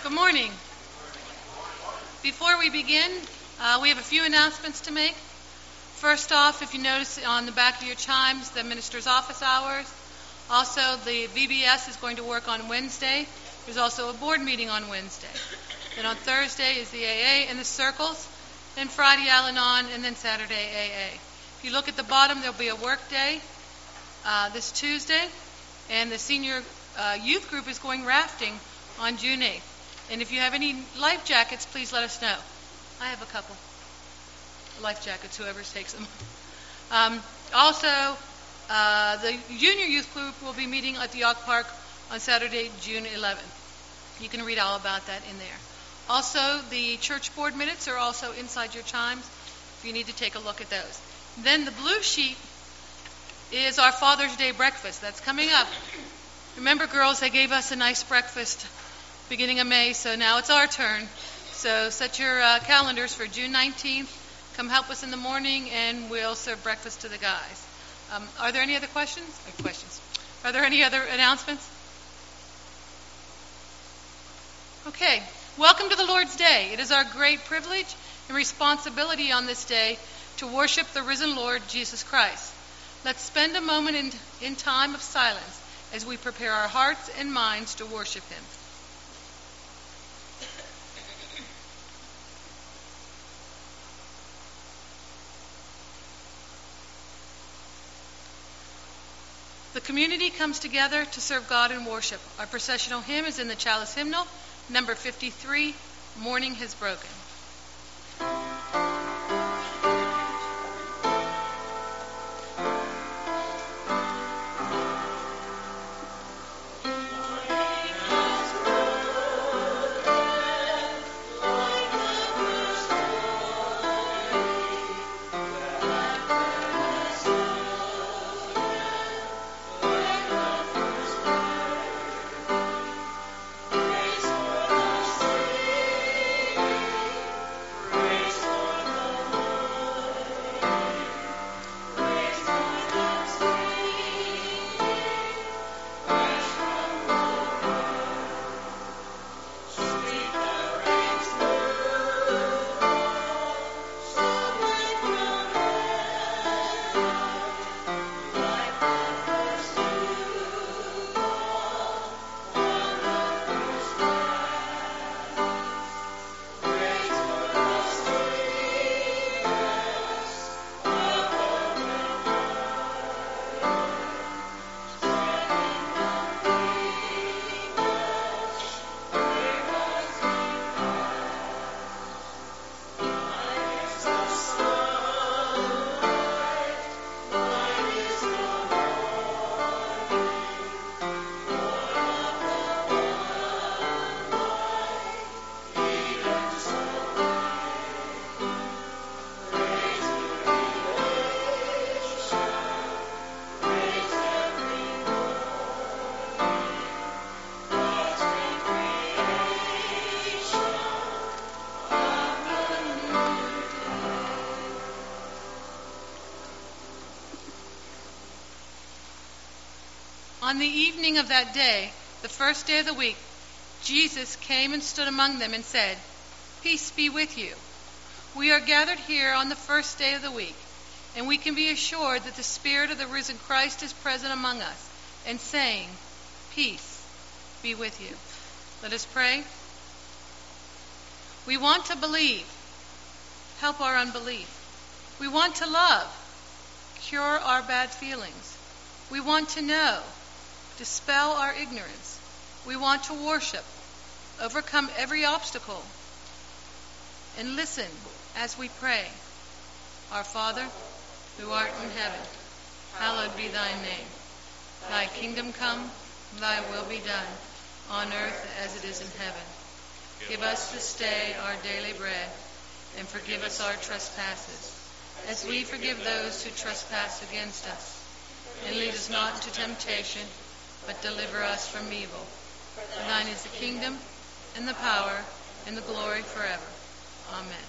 Good morning. Before we begin, we have a few announcements to make. First off, if you notice on the back of your chimes, the minister's office hours. Also, the VBS is going to work on Wednesday. There's also a board meeting on Wednesday. Then on Thursday is the AA and the circles. Then Friday, Al-Anon, and then Saturday, AA. If you look at the bottom, there'll be a work day this Tuesday. And the senior youth group is going rafting on June 8th. And if you have any life jackets, please let us know. I have a couple life jackets, whoever takes them. Also, the junior youth group will be meeting at the Oak Park on Saturday, June 11th. You can read all about that in there. Also, the church board minutes are also inside your chimes if you need to take a look at those. Then the blue sheet is our Father's Day breakfast. That's coming up. Remember, girls, they gave us a nice breakfast beginning of May, so now it's our turn. So set your calendars for June 19th. Come help us in the morning, and we'll serve breakfast to the guys. Are there any other questions? Are there any other announcements? Okay. Welcome to the Lord's Day. It is our great privilege and responsibility on this day to worship the risen Lord Jesus Christ. Let's spend a moment in time of silence as we prepare our hearts and minds to worship Him. The community comes together to serve God in worship. Our processional hymn is in the Chalice Hymnal, number 53, Morning Has Broken. On the evening of that day, the first day of the week, Jesus came and stood among them and said, "Peace be with you." We are gathered here on the first day of the week, and we can be assured that the Spirit of the risen Christ is present among us and saying, "Peace be with you." Let us pray. We want to believe. Help our unbelief. We want to love. Cure our bad feelings. We want to know. Dispel our ignorance. We want to worship, overcome every obstacle, and listen as we pray. Our Father, who art in heaven, hallowed be thy name. Thy kingdom come, thy will be done, on earth as it is in heaven. Give us this day our daily bread, and forgive us our trespasses, as we forgive those who trespass against us. And lead us not into temptation, but deliver us from evil. For thine is the kingdom, and the power, and the glory forever. Amen.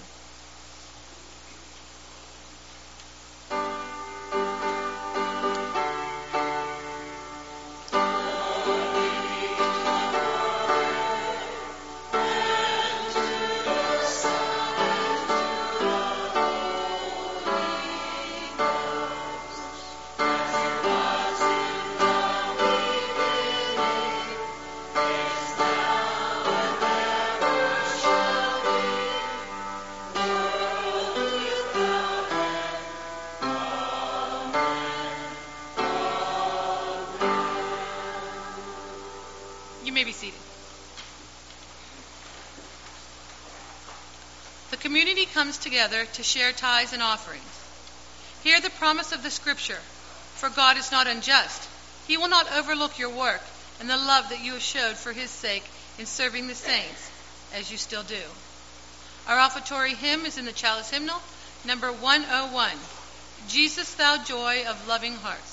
The community comes together to share tithes and offerings. Hear the promise of the Scripture, for God is not unjust. He will not overlook your work and the love that you have showed for his sake in serving the saints, as you still do. Our offertory hymn is in the Chalice Hymnal, number 101, Jesus, Thou Joy of Loving Hearts.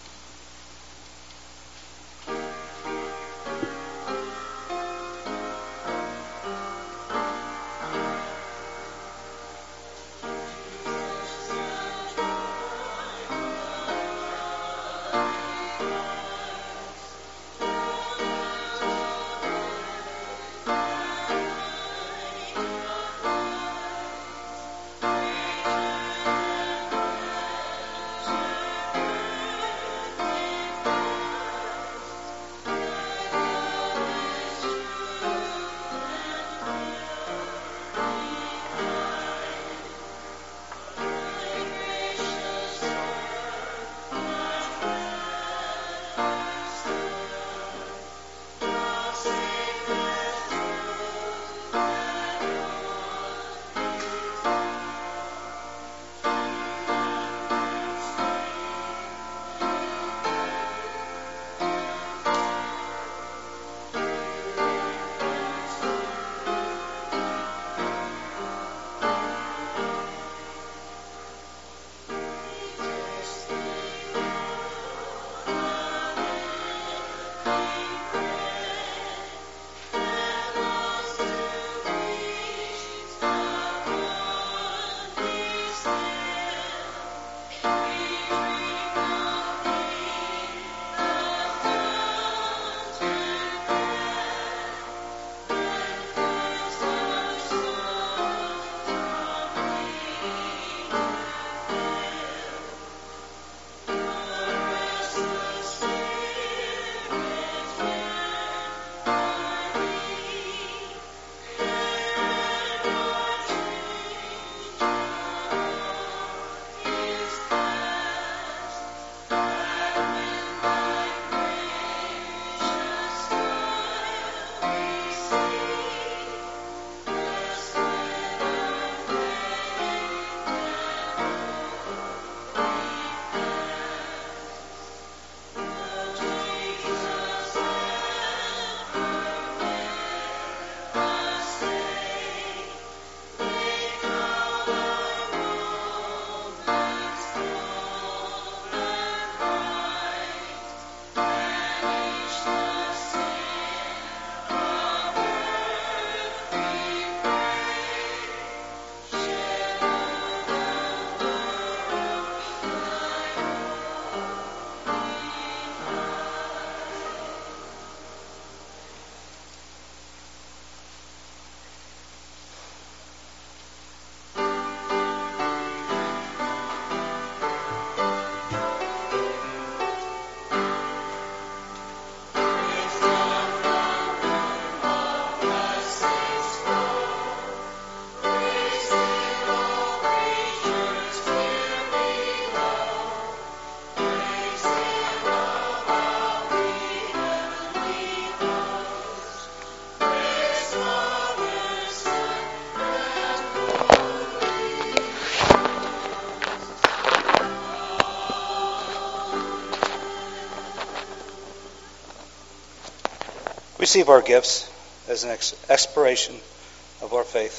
Receive our gifts as an expiration of our faith,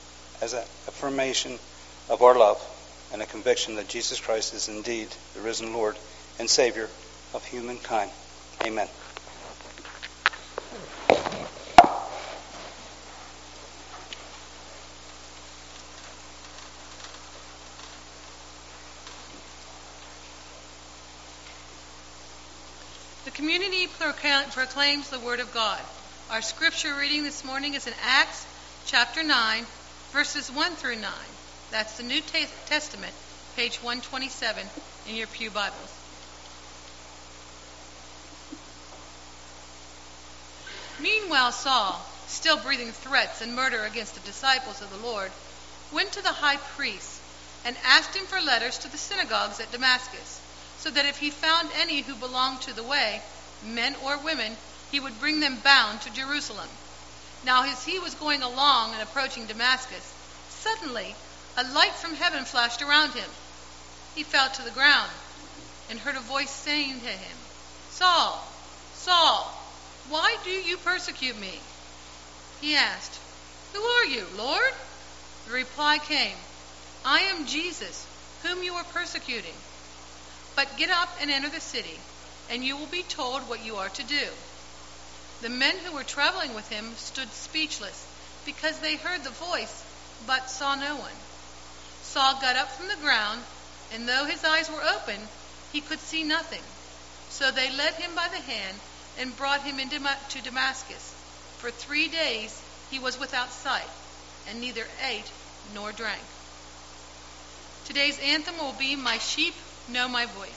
as an affirmation of our love, and a conviction that Jesus Christ is indeed the risen Lord and Savior of humankind. Amen. The community proclaims the Word of God. Our scripture reading this morning is in Acts chapter 9, verses 1 through 9. That's the New Testament, page 127 in your pew Bibles. Meanwhile, Saul, still breathing threats and murder against the disciples of the Lord, went to the high priest and asked him for letters to the synagogues at Damascus, so that if he found any who belonged to the way, men or women, he would bring them bound to Jerusalem. Now as he was going along and approaching Damascus, Suddenly, a light from heaven flashed around him. He fell to the ground and heard a voice saying to him, "Saul, Saul, why do you persecute me?" He asked, "Who are you, Lord?" The reply came, "I am Jesus, whom you are persecuting. But get up and enter the city, and you will be told what you are to do." The men who were traveling with him stood speechless, because they heard the voice, but saw no one. Saul got up from the ground, and though his eyes were open, he could see nothing. So they led him by the hand and brought him to Damascus. For 3 days he was without sight, and neither ate nor drank. Today's anthem will be "My Sheep Know My Voice."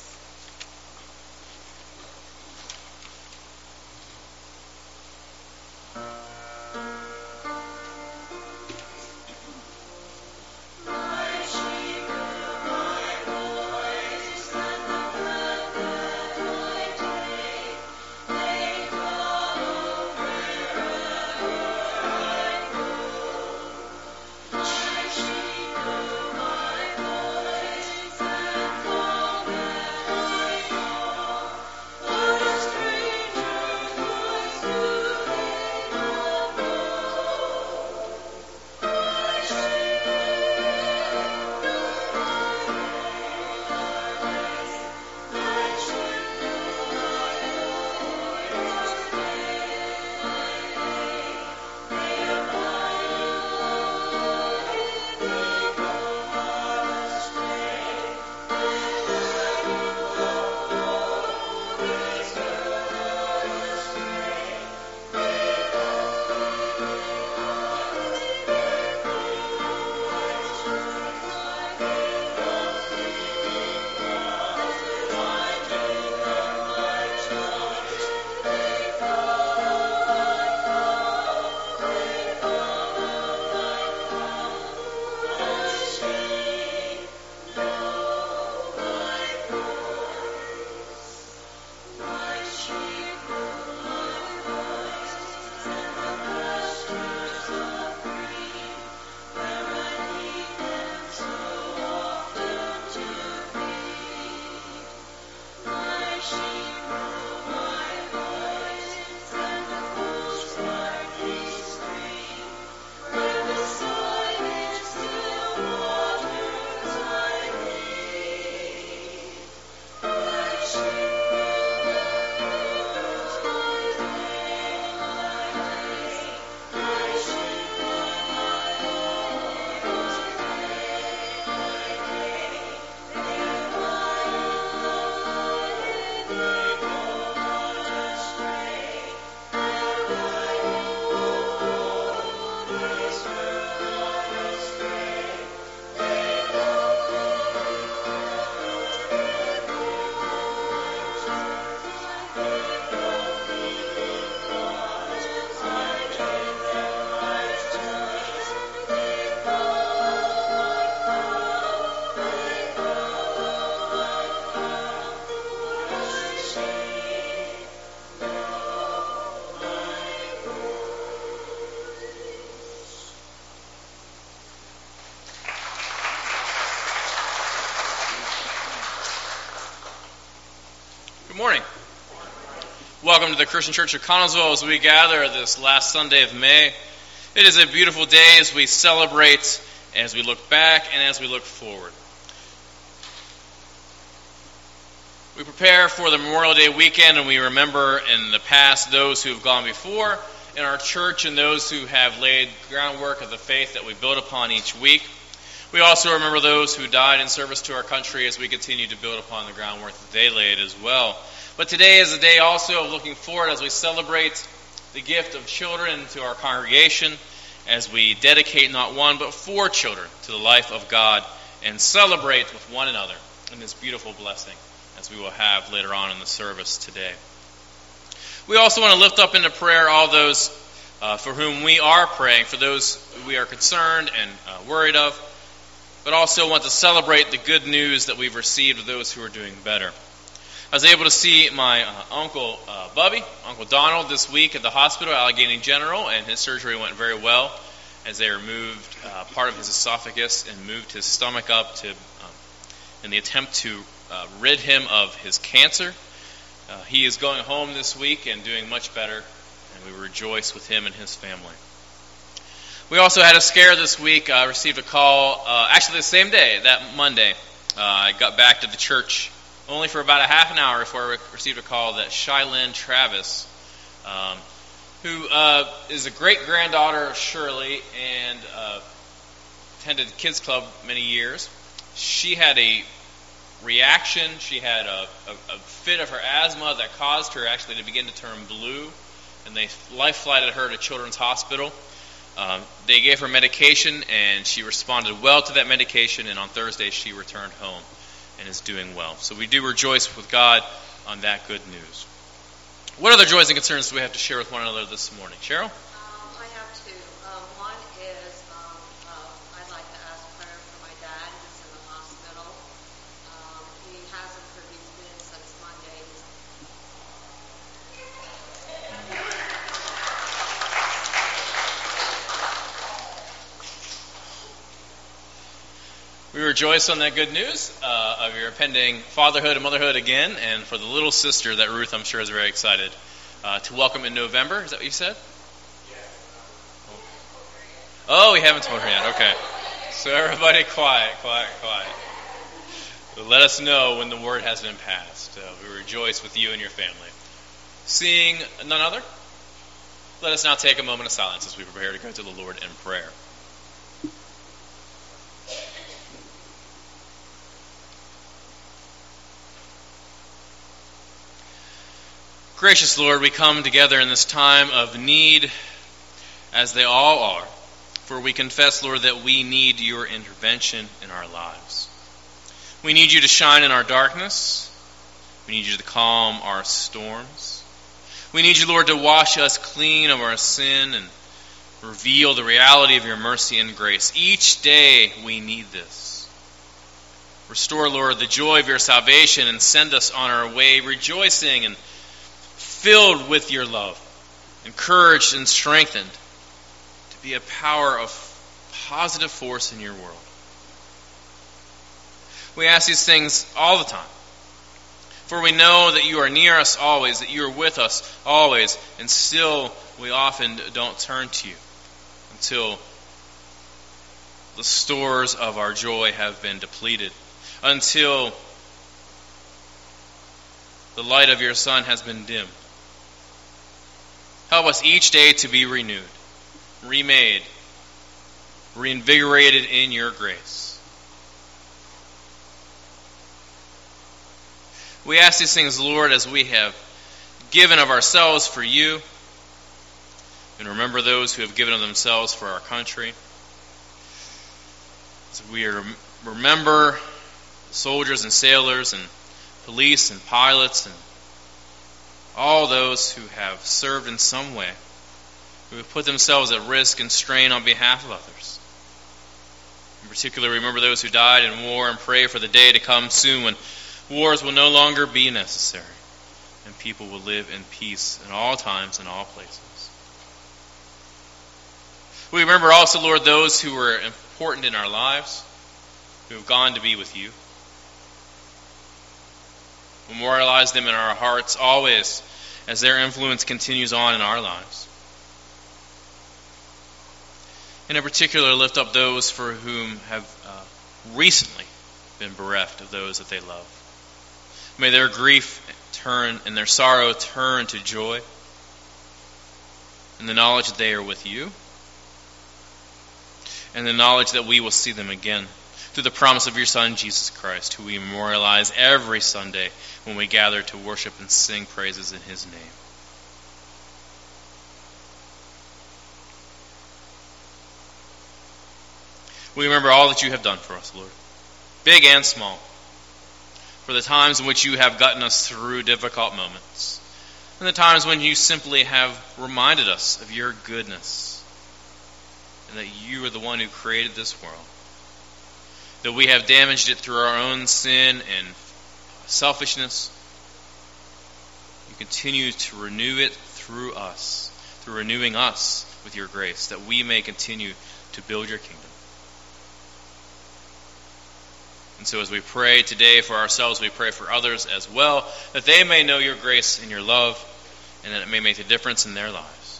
Good morning. Welcome to the Christian Church of Connellsville as we gather this last Sunday of May. It is a beautiful day as we celebrate, as we look back, and as we look forward. We prepare for the Memorial Day weekend, and we remember in the past those who have gone before in our church and those who have laid groundwork of the faith that we build upon each week. We also remember those who died in service to our country as we continue to build upon the groundwork that they laid as well. But today is a day also of looking forward as we celebrate the gift of children to our congregation, as we dedicate not one but 4 children to the life of God and celebrate with one another in this beautiful blessing as we will have later on in the service today. We also want to lift up into prayer all those for whom we are praying, for those we are concerned and worried of, but also want to celebrate the good news that we've received of those who are doing better. I was able to see my Uncle Bubby, Uncle Donald, this week at the hospital, Allegheny General, and his surgery went very well. as they removed part of his esophagus and moved his stomach up in the attempt to rid him of his cancer. He is going home this week and doing much better, and we rejoice with him and his family. We also had a scare this week. I received a call, actually the same day, that Monday. I got back to the church only for about a half an hour before I received a call that Shylyn Travis, who is a great-granddaughter of Shirley and attended Kids Club many years. She had a reaction. She had a fit of her asthma that caused her actually to begin to turn blue, and they life-flighted her to Children's Hospital. They gave her medication, and she responded well to that medication, and on Thursday she returned home and is doing well. So we do rejoice with God on that good news. What other joys and concerns do we have to share with one another this morning? Cheryl? I have two. One is I'd like to ask prayer for my dad who's in the hospital. He hasn't been since Monday. We rejoice on that good news of your impending fatherhood and motherhood again, and for the little sister that Ruth, I'm sure, is very excited to welcome in November. Is that what you said? Oh, we haven't told her yet. Okay. So everybody quiet. Let us know when the word has been passed. We rejoice with you and your family. Seeing none other, let us now take a moment of silence as we prepare to go to the Lord in prayer. Gracious Lord, we come together in this time of need, as they all are, for we confess, Lord, that we need your intervention in our lives. We need you to shine in our darkness. We need you to calm our storms. We need you, Lord, to wash us clean of our sin and reveal the reality of your mercy and grace. Each day we need this. Restore, Lord, the joy of your salvation and send us on our way rejoicing and filled with your love, encouraged and strengthened to be a power of positive force in your world. We ask these things all the time, for we know that you are near us always, that you are with us always, and still we often don't turn to you until the stores of our joy have been depleted, until the light of your Son has been dimmed. Help us each day to be renewed, remade, reinvigorated in your grace. We ask these things, Lord, as we have given of ourselves for you, and remember those who have given of themselves for our country. As we remember soldiers and sailors and police and pilots and all those who have served in some way, who have put themselves at risk and strain on behalf of others. In particular, remember those who died in war and pray for the day to come soon when wars will no longer be necessary and people will live in peace in all times and all places. We remember also, Lord, those who were important in our lives, who have gone to be with you. Memorialize them in our hearts always as their influence continues on in our lives. And in particular, lift up those for whom have recently been bereft of those that they love. May their grief turn and their sorrow turn to joy in the knowledge that they are with you and the knowledge that we will see them again through the promise of your Son, Jesus Christ, who we memorialize every Sunday when we gather to worship and sing praises in his name. We remember all that you have done for us, Lord, big and small, for the times in which you have gotten us through difficult moments, and the times when you simply have reminded us of your goodness, and that you are the one who created this world, that we have damaged it through our own sin and selfishness. You continue to renew it through us, through renewing us with your grace, that we may continue to build your kingdom. And so as we pray today for ourselves, we pray for others as well, that they may know your grace and your love, and that it may make a difference in their lives.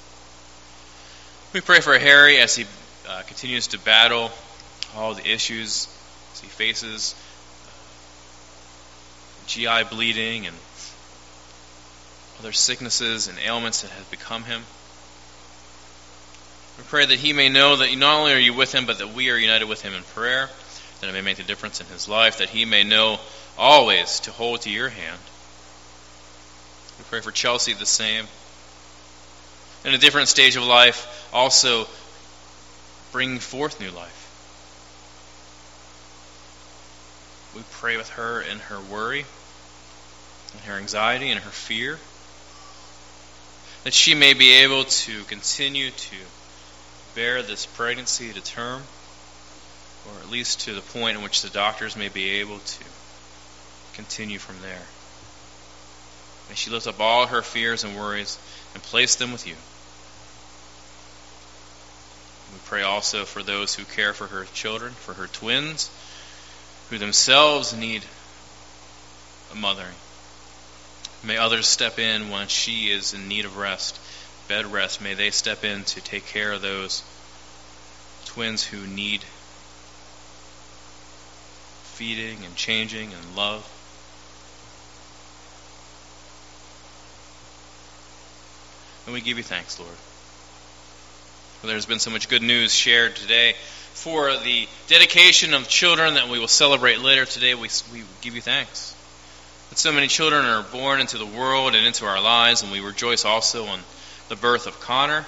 We pray for Harry as he continues to battle all the issues as he faces GI bleeding and other sicknesses and ailments that have become him. We pray that he may know that not only are you with him, but that we are united with him in prayer, that it may make a difference in his life, that he may know always to hold to your hand. We pray for Chelsea the same. In a different stage of life, also bring forth new life. We pray with her in her worry, in her anxiety, in her fear, that she may be able to continue to bear this pregnancy to term, or at least to the point in which the doctors may be able to continue from there. May she lift up all her fears and worries and place them with you. We pray also for those who care for her children, for her twins, who themselves need a mothering. May others step in when she is in need of rest, bed rest. May they step in to take care of those twins who need feeding and changing and love. And we give you thanks, Lord. For there's been so much good news shared today for the dedication of children that we will celebrate later today. We give you thanks. That so many children are born into the world and into our lives, and we rejoice also on the birth of Connor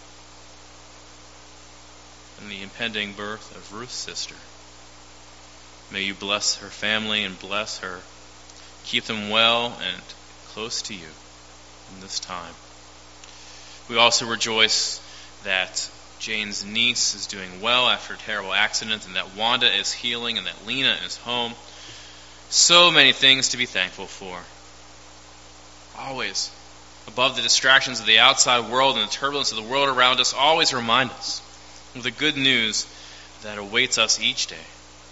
and the impending birth of Ruth's sister. May you bless her family and bless her. Keep them well and close to you in this time. We also rejoice that Jane's niece is doing well after a terrible accident, and that Wanda is healing, and that Lena is home. So many things to be thankful for. Always, above the distractions of the outside world and the turbulence of the world around us, always remind us of the good news that awaits us each day.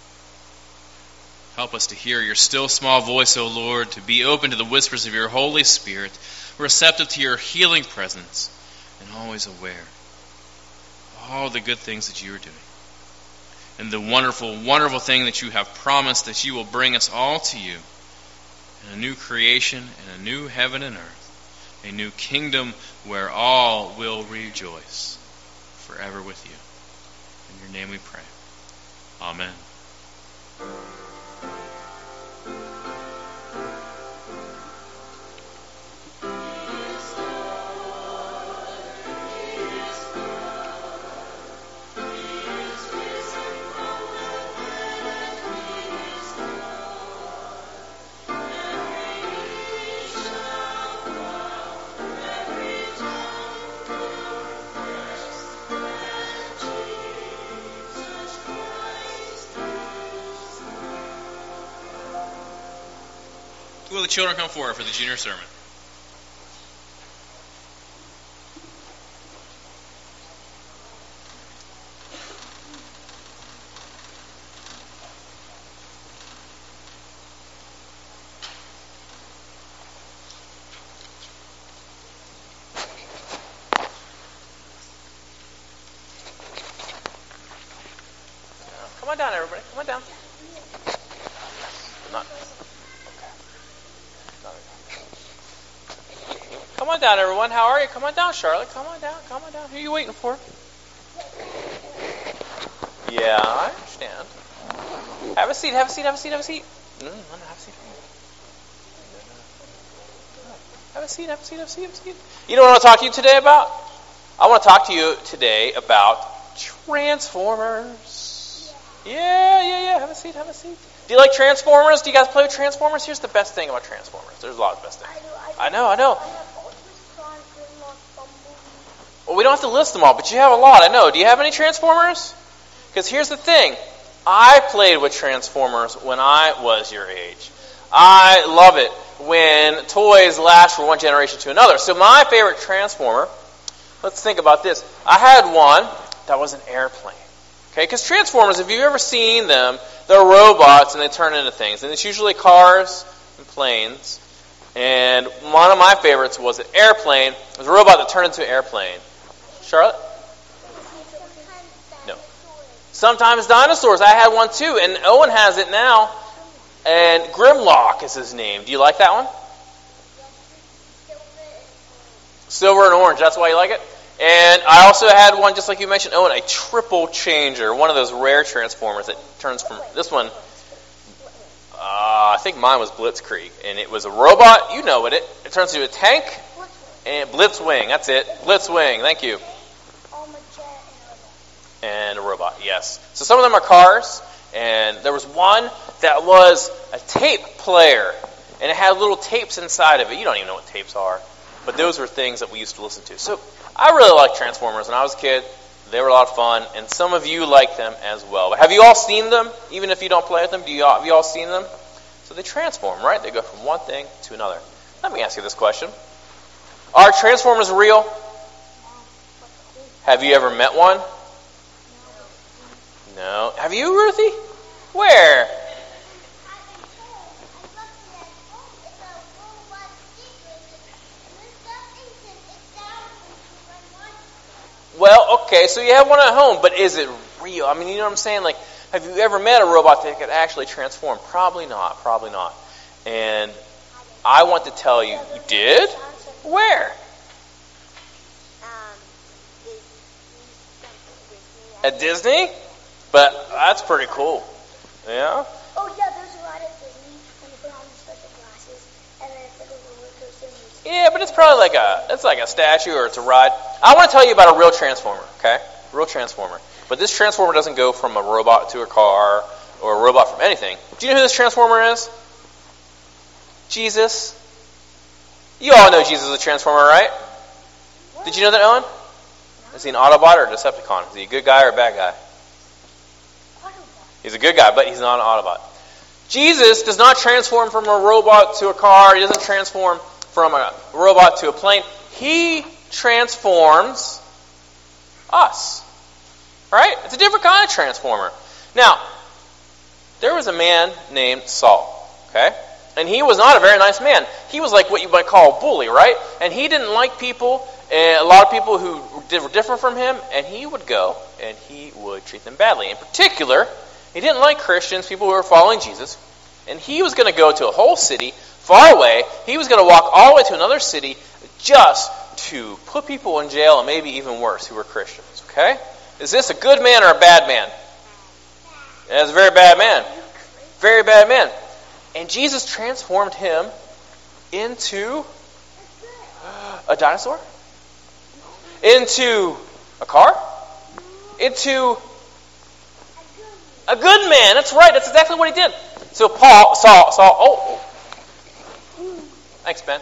Help us to hear your still small voice, O Lord, to be open to the whispers of your Holy Spirit, receptive to your healing presence, and always aware of all the good things that you are doing. And the wonderful, wonderful thing that you have promised, that you will bring us all to you in a new creation and a new heaven and earth, a new kingdom where all will rejoice forever with you. In your name we pray. Amen. Will the children come forward for the junior sermon? Come on down, everybody. Come on down. Come on down, everyone. How are you? Come on down, Charlotte. Come on down. Come on down. Who are you waiting for? Yeah, I understand. Have a seat. Have a seat. Have a seat. Have a seat. Have a seat. Have a seat. Have a seat. Have a seat. Have a seat. You know what I want to talk to you today about? I want to talk to you today about Transformers. Yeah. Have a seat. Have a seat. Do you like Transformers? Do you guys play with Transformers? Here's the best thing about Transformers. There's a lot of best things. I know. Well, we don't have to list them all, but you have a lot. I know. Do you have any Transformers? Because here's the thing. I played with Transformers when I was your age. I love it when toys last from one generation to another. So my favorite Transformer Let's think about this. I had one that was an airplane. Okay, because Transformers, if you've ever seen them, they're robots and they turn into things. And it's usually cars and planes. And one of my favorites was an airplane. It was a robot that turned into an airplane. Charlotte? No. Sometimes dinosaurs. I had one too. And Owen has it now. And Grimlock is his name. Do you like that one? Silver and orange. That's why you like it? And I also had one, just like you mentioned, Owen, a triple changer. One of those rare Transformers that turns from... This one, I think mine was Blitzkrieg. And it was a robot. You know it. It turns into a tank. And Blitzwing. That's it. Blitzwing. Thank you. And a robot, yes. So some of them are cars. And there was one that was a tape player. And it had little tapes inside of it. You don't even know what tapes are. But those were things that we used to listen to. So I really liked Transformers when I was a kid. They were a lot of fun. And some of you like them as well. But have you all seen them? Even if you don't play with them, have you all seen them? So they transform, right? They go from one thing to another. Let me ask you this question. Are Transformers real? Have you ever met one? No. Have you, Ruthie? Where? Well, okay, so you have one at home, but is it real? I mean, you know what I'm saying? Like, have you ever met a robot that could actually transform? Probably not. And I want to tell you, you did? Where? At Disney? But that's pretty cool. Yeah? Oh, yeah, there's a ride at Disney when you put on the special glasses, and then it's like a roller coaster. Yeah, but it's probably like a statue or it's a ride. I want to tell you about a real Transformer, okay? Real Transformer. But this Transformer doesn't go from a robot to a car or a robot from anything. Do you know who this Transformer is? Jesus. You all know Jesus is a Transformer, right? Did you know that, Ellen? Is he an Autobot or a Decepticon? Is he a good guy or a bad guy? He's a good guy, but he's not an Autobot. Jesus does not transform from a robot to a car. He doesn't transform from a robot to a plane. He transforms us. Right? It's a different kind of transformer. Now, there was a man named Saul. Okay? And he was not a very nice man. He was like what you might call a bully, right? And he didn't like people, a lot of people who were different from him, and he would go and he would treat them badly. In particular, he didn't like Christians, people who were following Jesus, and he was going to go to a whole city far away. He was going to walk all the way to another city just to put people in jail and maybe even worse who were Christians. Okay? Is this a good man or a bad man? Yeah, it's a very bad man. Very bad man. And Jesus transformed him into a dinosaur? Into a car? Into a good man. That's right. That's exactly what he did. So Saul. Thanks, Ben.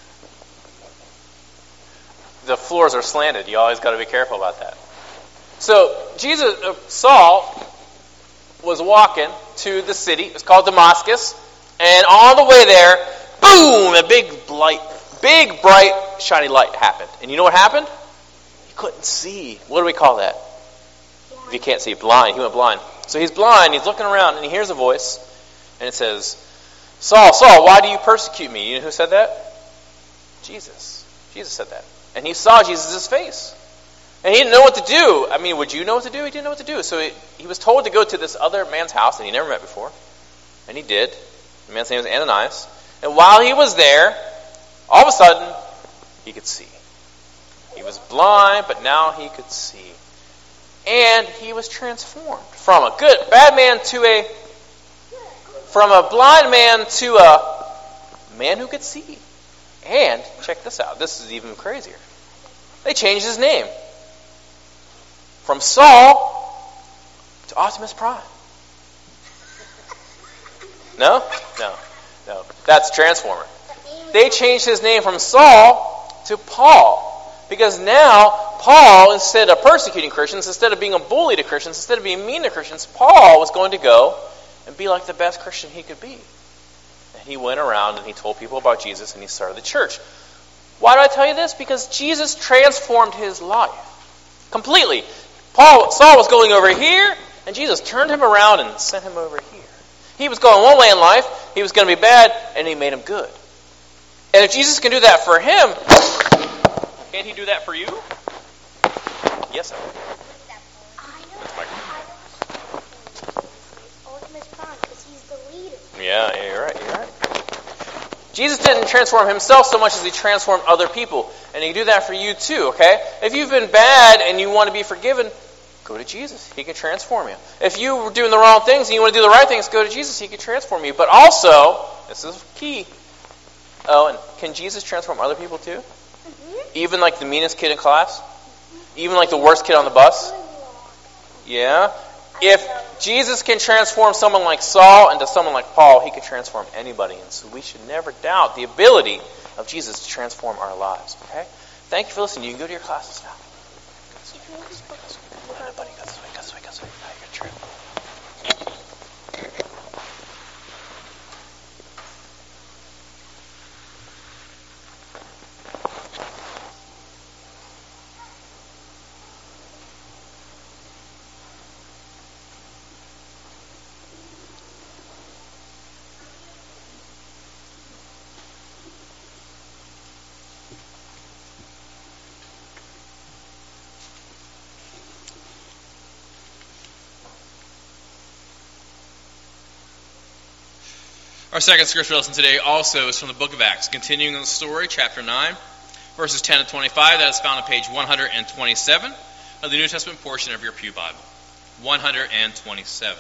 The floors are slanted. You always got to be careful about that. So Saul was walking to the city. It was called Damascus. And on the way there, boom, a big, bright, shiny light happened. And you know what happened? He couldn't see. What do we call that? If you can't see, blind. He went blind. So he's blind, he's looking around, and he hears a voice, and it says, Saul, Saul, why do you persecute me? You know who said that? Jesus. Jesus said that. And he saw Jesus' face. And he didn't know what to do. I mean, would you know what to do? He didn't know what to do. So he was told to go to this other man's house that he never met before. And he did. The man's name was Ananias. And while he was there, all of a sudden, he could see. He was blind, but now he could see. And he was transformed from a bad man to from a blind man to a man who could see. And, check this out, this is even crazier. They changed his name. From Saul to Optimus Prime. No. That's Transformer. They changed his name from Saul to Paul. Because now, Paul, instead of persecuting Christians, instead of being a bully to Christians, instead of being mean to Christians, Paul was going to go and be like the best Christian he could be. And he went around and he told people about Jesus and he started the church. Why do I tell you this? Because Jesus transformed his life completely. Saul was going over here, and Jesus turned him around and sent him over here. He was going one way in life, he was going to be bad, and he made him good. And if Jesus can do that for him, can't he do that for you? Yes, sir. Yeah, you're right. Jesus didn't transform himself so much as he transformed other people. And he can do that for you too, okay? If you've been bad and you want to be forgiven, go to Jesus. He can transform you. If you were doing the wrong things and you want to do the right things, go to Jesus. He can transform you. But also, this is key. Oh, and can Jesus transform other people too? Mm-hmm. Even like the meanest kid in class? Mm-hmm. Even like the worst kid on the bus? Yeah. If Jesus can transform someone like Saul into someone like Paul, he can transform anybody. And so we should never doubt the ability of Jesus to transform our lives. Okay? Thank you for listening. You can go to your classes now. Buddy, go this way. Your turn. Our second scripture lesson today also is from the book of Acts, continuing the story, chapter 9, verses 10 to 25. That is found on page 127 of the New Testament portion of your pew Bible. 127.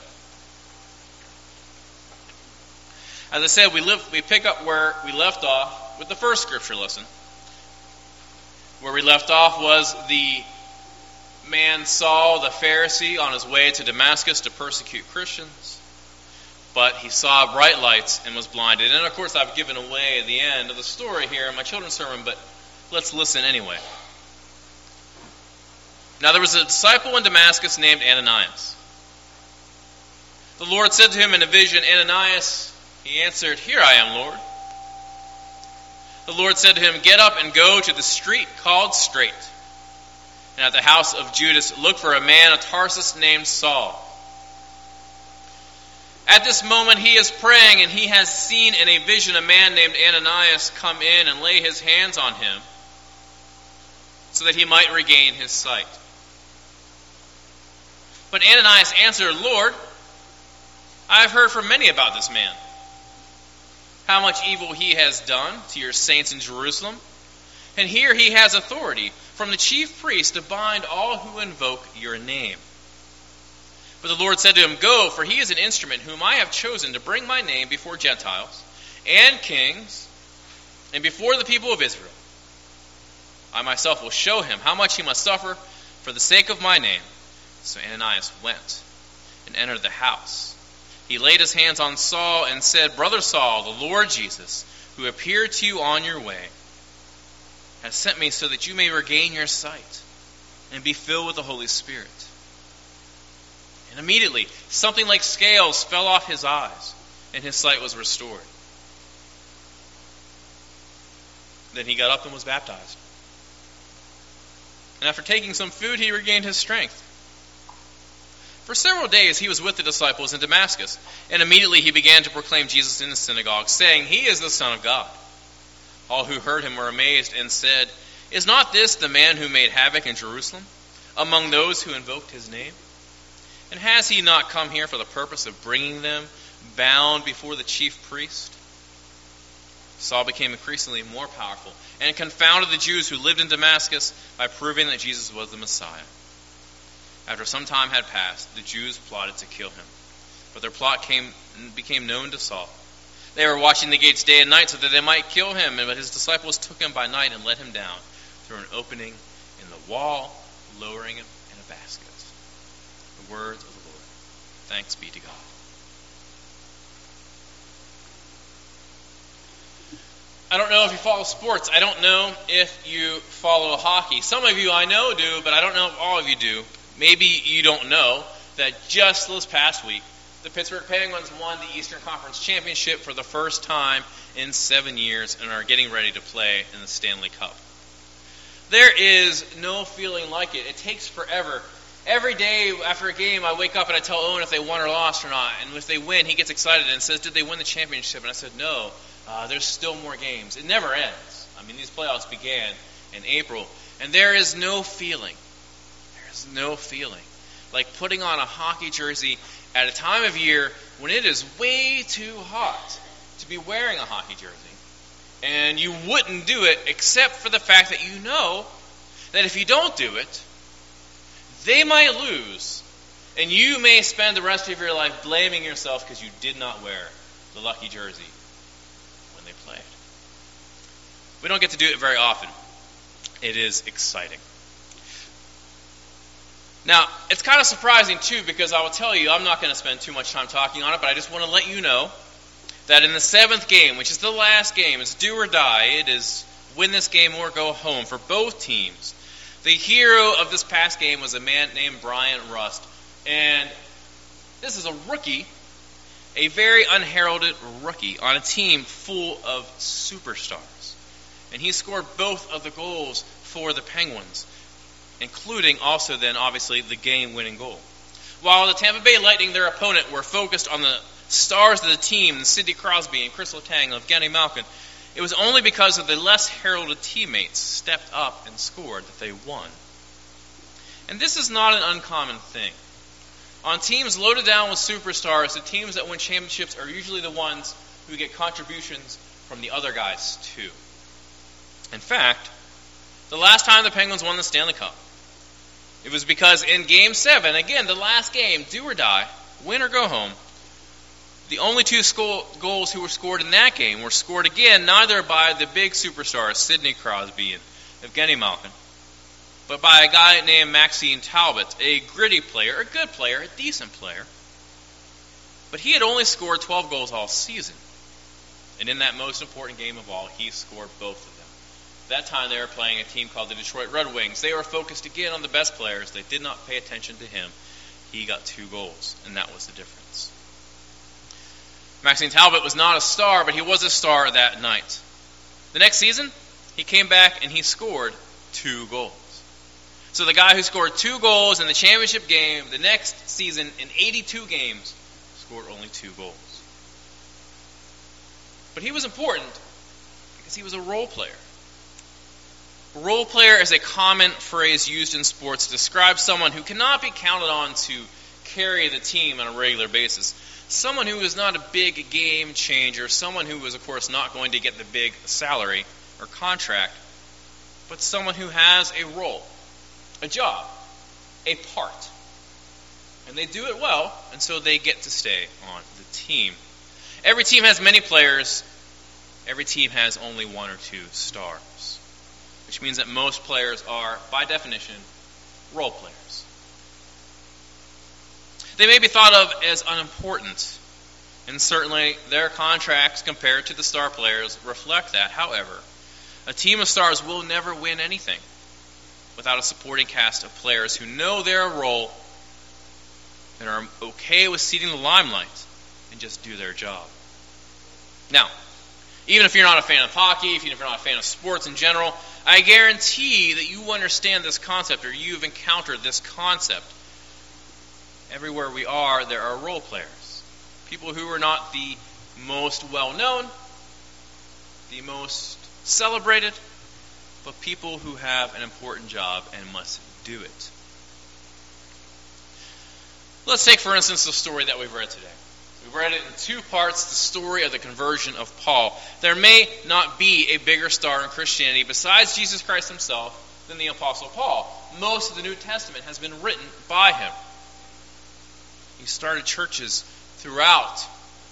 As I said, we pick up where we left off with the first scripture lesson. Where we left off was the man Saul, the Pharisee, on his way to Damascus to persecute Christians. But he saw bright lights and was blinded. And of course, I've given away the end of the story here in my children's sermon, but let's listen anyway. Now there was a disciple in Damascus named Ananias. The Lord said to him in a vision, Ananias. He answered, Here I am, Lord. The Lord said to him, Get up and go to the street called Straight. And at the house of Judas, look for a man of Tarsus named Saul. At this moment he is praying, and he has seen in a vision a man named Ananias come in and lay his hands on him so that he might regain his sight. But Ananias answered, Lord, I have heard from many about this man, how much evil he has done to your saints in Jerusalem. And here he has authority from the chief priest to bind all who invoke your name. But the Lord said to him, Go, for he is an instrument whom I have chosen to bring my name before Gentiles and kings and before the people of Israel. I myself will show him how much he must suffer for the sake of my name. So Ananias went and entered the house. He laid his hands on Saul and said, Brother Saul, the Lord Jesus, who appeared to you on your way, has sent me so that you may regain your sight and be filled with the Holy Spirit. And immediately, something like scales fell off his eyes, and his sight was restored. Then he got up and was baptized. And after taking some food, he regained his strength. For several days he was with the disciples in Damascus, and immediately he began to proclaim Jesus in the synagogue, saying, He is the Son of God. All who heard him were amazed and said, Is not this the man who made havoc in Jerusalem, among those who invoked his name? And has he not come here for the purpose of bringing them bound before the chief priest? Saul became increasingly more powerful and confounded the Jews who lived in Damascus by proving that Jesus was the Messiah. After some time had passed, the Jews plotted to kill him. But their plot became known to Saul. They were watching the gates day and night so that they might kill him, but his disciples took him by night and let him down through an opening in the wall, lowering him in a basket. The words of the Lord. Thanks be to God. I don't know if you follow sports. I don't know if you follow hockey. Some of you I know do, but I don't know if all of you do. Maybe you don't know that just this past week, The Pittsburgh Penguins won the Eastern Conference Championship for the first time in 7 years and are getting ready to play in the Stanley Cup. There is no feeling like it. It takes forever. Every day after a game, I wake up and I tell Owen if they won or lost or not. And if they win, he gets excited and says, "Did they win the championship?" And I said, "No, there's still more games." It never ends. I mean, these playoffs began in April. And there is no feeling. There is no feeling like putting on a hockey jersey at a time of year when it is way too hot to be wearing a hockey jersey. And you wouldn't do it except for the fact that you know that if you don't do it, they might lose. And you may spend the rest of your life blaming yourself because you did not wear the lucky jersey when they played. We don't get to do it very often. It is exciting. Now, it's kind of surprising, too, because I will tell you, I'm not going to spend too much time talking on it, but I just want to let you know that in the 7th game, which is the last game, it's do or die. It is win this game or go home for both teams. The hero of this past game was a man named Brian Rust. And this is a rookie, a very unheralded rookie, on a team full of superstars. And he scored both of the goals for the Penguins, including also then, obviously, the game-winning goal. While the Tampa Bay Lightning, their opponent, were focused on the stars of the team, Sidney Crosby and Chris Letang and Evgeny Malkin, it was only because of the less heralded teammates stepped up and scored that they won. And this is not an uncommon thing. On teams loaded down with superstars, the teams that win championships are usually the ones who get contributions from the other guys too. In fact, the last time the Penguins won the Stanley Cup, it was because in Game 7, again, the last game, do or die, win or go home, the only two goals who were scored in that game were scored again, neither by the big superstars, Sidney Crosby and Evgeny Malkin, but by a guy named Maxime Talbot, a gritty player, a good player, a decent player. But he had only scored 12 goals all season. And in that most important game of all, he scored both of them. That time they were playing a team called the Detroit Red Wings. They were focused again on the best players. They did not pay attention to him. He got 2 goals, and that was the difference. Maxime Talbot was not a star, but he was a star that night. The next season, he came back and he scored 2 goals. So the guy who scored 2 goals in the championship game, the next season in 82 games, scored only 2 goals. But he was important because he was a role player. Role player is a common phrase used in sports to describe someone who cannot be counted on to carry the team on a regular basis. Someone who is not a big game changer, someone who is, of course, not going to get the big salary or contract, but someone who has a role, a job, a part. And they do it well, and so they get to stay on the team. Every team has many players. Every team has only 1 or 2 stars, which means that most players are, by definition, role players. They may be thought of as unimportant, and certainly their contracts compared to the star players reflect that. However, a team of stars will never win anything without a supporting cast of players who know their role and are okay with ceding the limelight and just do their job. Now, even if you're not a fan of hockey, even if you're not a fan of sports in general, I guarantee that you understand this concept, or you've encountered this concept. Everywhere we are, there are role players. People who are not the most well-known, the most celebrated, but people who have an important job and must do it. Let's take, for instance, the story that we've read today. We've read it in 2 parts, the story of the conversion of Paul. There may not be a bigger star in Christianity besides Jesus Christ himself than the Apostle Paul. Most of the New Testament has been written by him. He started churches throughout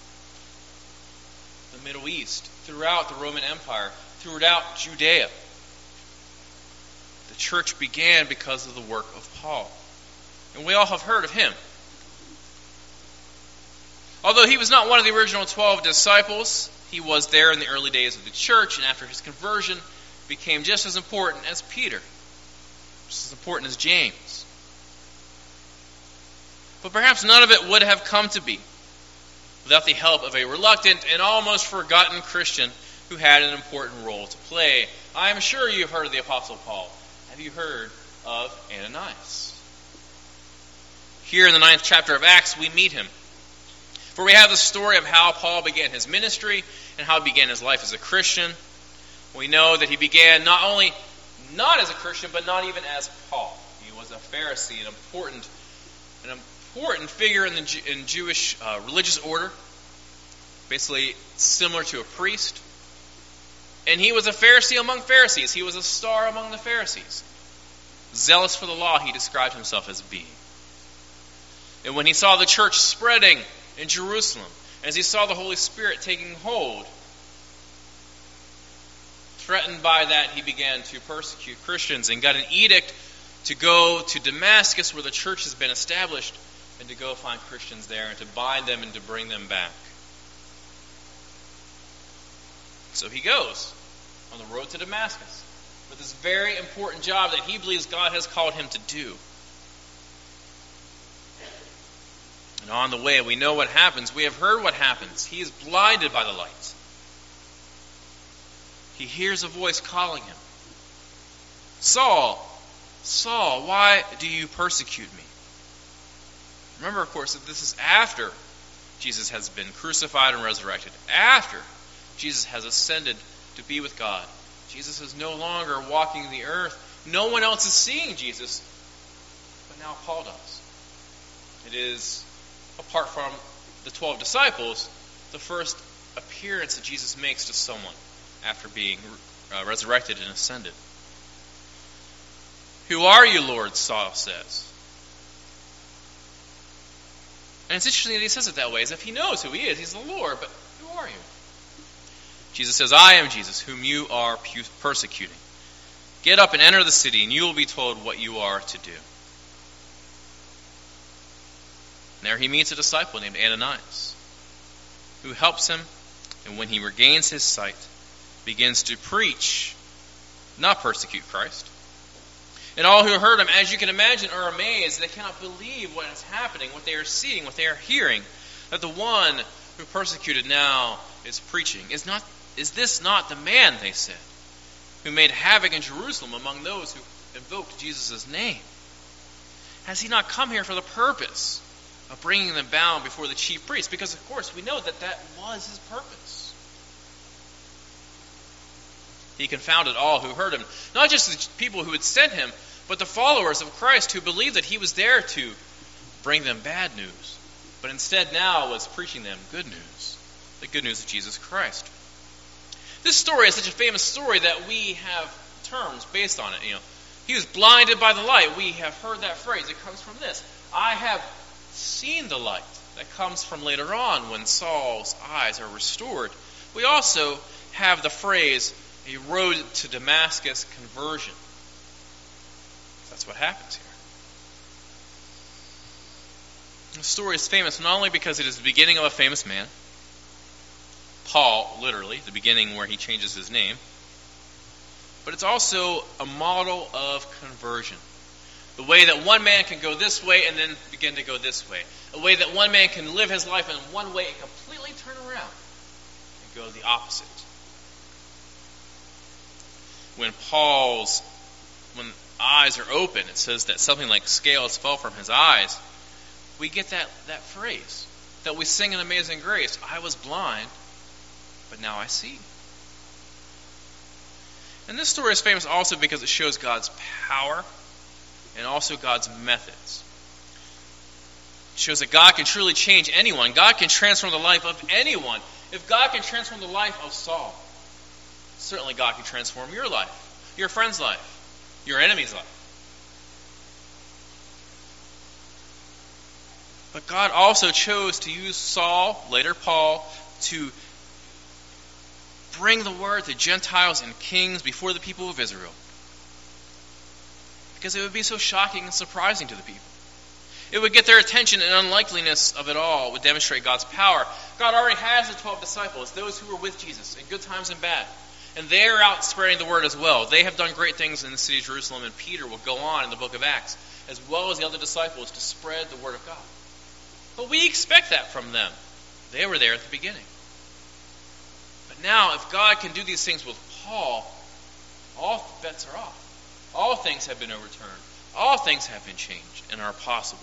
the Middle East, throughout the Roman Empire, throughout Judea. The church began because of the work of Paul. And we all have heard of him. Although he was not one of the original 12 disciples, he was there in the early days of the church, and after his conversion became just as important as Peter, just as important as James. But perhaps none of it would have come to be without the help of a reluctant and almost forgotten Christian who had an important role to play. I am sure you've heard of the Apostle Paul. Have you heard of Ananias? Here in the 9th chapter of Acts, we meet him. For we have the story of how Paul began his ministry and how he began his life as a Christian. We know that he began not only not as a Christian, but not even as Paul. He was a Pharisee, an important figure in Jewish religious order, basically similar to a priest. And he was a Pharisee among Pharisees. He was a star among the Pharisees. Zealous for the law, he described himself as being. And when he saw the church spreading in Jerusalem, as he saw the Holy Spirit taking hold, threatened by that, he began to persecute Christians and got an edict to go to Damascus, where the church has been established, and to go find Christians there and to bind them and to bring them back. So he goes on the road to Damascus with this very important job that he believes God has called him to do. And on the way, we know what happens. We have heard what happens. He is blinded by the light. He hears a voice calling him. Saul, Saul, why do you persecute me? Remember, of course, that this is after Jesus has been crucified and resurrected. After Jesus has ascended to be with God. Jesus is no longer walking the earth. No one else is seeing Jesus, but now Paul does. It is, apart from the 12 disciples, the first appearance that Jesus makes to someone after being resurrected and ascended. Who are you, Lord? Saul says. And it's interesting that he says it that way, as if he knows who he is. He's the Lord, but who are you? Jesus says, I am Jesus, whom you are persecuting. Get up and enter the city, and you will be told what you are to do. And there he meets a disciple named Ananias, who helps him, and when he regains his sight, begins to preach, not persecute Christ. And all who heard him, as you can imagine, are amazed. They cannot believe what is happening, what they are seeing, what they are hearing. That the one who persecuted now is preaching. Is this not the man, they said, who made havoc in Jerusalem among those who invoked Jesus' name? Has he not come here for the purpose of bringing them bound before the chief priests? Because, of course, we know that that was his purpose. He confounded all who heard him, not just the people who had sent him, but the followers of Christ who believed that he was there to bring them bad news, but instead now was preaching them good news, the good news of Jesus Christ. This story is such a famous story that we have terms based on it. He was blinded by the light. We have heard that phrase. It comes from this. I have seen the light. That comes from later on when Saul's eyes are restored. We also have the phrase, a road to Damascus conversion. That's what happens here. The story is famous not only because it is the beginning of a famous man, Paul, literally, the beginning where he changes his name, but it's also a model of conversion. The way that one man can go this way and then begin to go this way. A way that one man can live his life in one way and completely turn around and go the opposite. When eyes are open, it says that something like scales fell from his eyes. We get that phrase that we sing in Amazing Grace. I was blind, but now I see. And this story is famous also because it shows God's power and also God's methods. It shows that God can truly change anyone. God can transform the life of anyone. If God can transform the life of Saul, certainly God can transform your life, your friend's life, your enemy's life. But God also chose to use Saul, later Paul, to bring the word to Gentiles and kings before the people of Israel. Because it would be so shocking and surprising to the people. It would get their attention, and unlikeliness of it all would demonstrate God's power. God already has the 12 disciples, those who were with Jesus in good times and bad. And they are out spreading the word as well. They have done great things in the city of Jerusalem, and Peter will go on in the book of Acts, as well as the other disciples, to spread the word of God. But we expect that from them. They were there at the beginning. But now, if God can do these things with Paul, all bets are off. All things have been overturned. All things have been changed and are possible.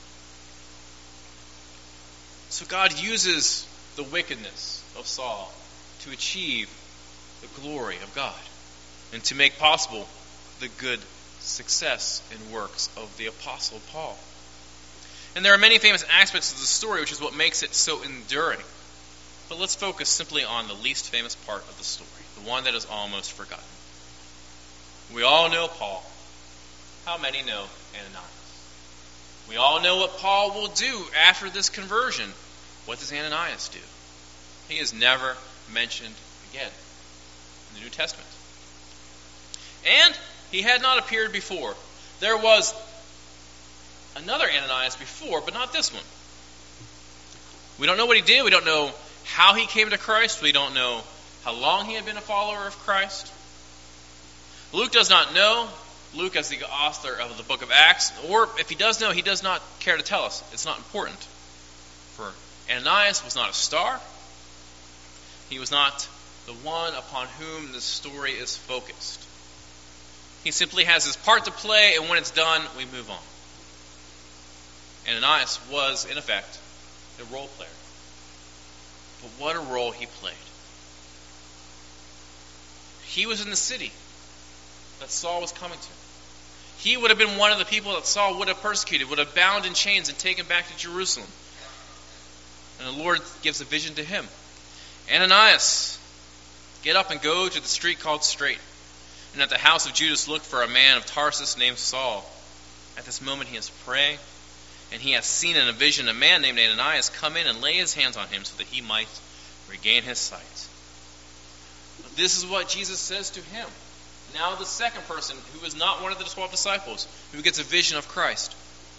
So God uses the wickedness of Saul to achieve the glory of God and to make possible the good success and works of the Apostle Paul. And there are many famous aspects of the story, which is what makes it so enduring. But let's focus simply on the least famous part of the story, the one that is almost forgotten. We all know Paul. How many know Ananias? We all know what Paul will do after this conversion. What does Ananias do? He is never mentioned again in the New Testament. And he had not appeared before. There was another Ananias before, but not this one. We don't know what he did. We don't know how he came to Christ. We don't know how long he had been a follower of Christ. Luke does not know. Luke, as the author of the book of Acts, or if he does know, he does not care to tell us. It's not important. For Ananias was not a star. He was not the one upon whom this story is focused. He simply has his part to play, and when it's done, we move on. Ananias was, in effect, a role player. But what a role he played. He was in the city that Saul was coming to. He would have been one of the people that Saul would have persecuted, would have bound in chains and taken back to Jerusalem. And the Lord gives a vision to him. Ananias, get up and go to the street called Straight. And at the house of Judas look for a man of Tarsus named Saul. At this moment he is praying, and he has seen in a vision a man named Ananias come in and lay his hands on him so that he might regain his sight. But this is what Jesus says to him. Now the second person, who is not one of the 12 disciples, who gets a vision of Christ.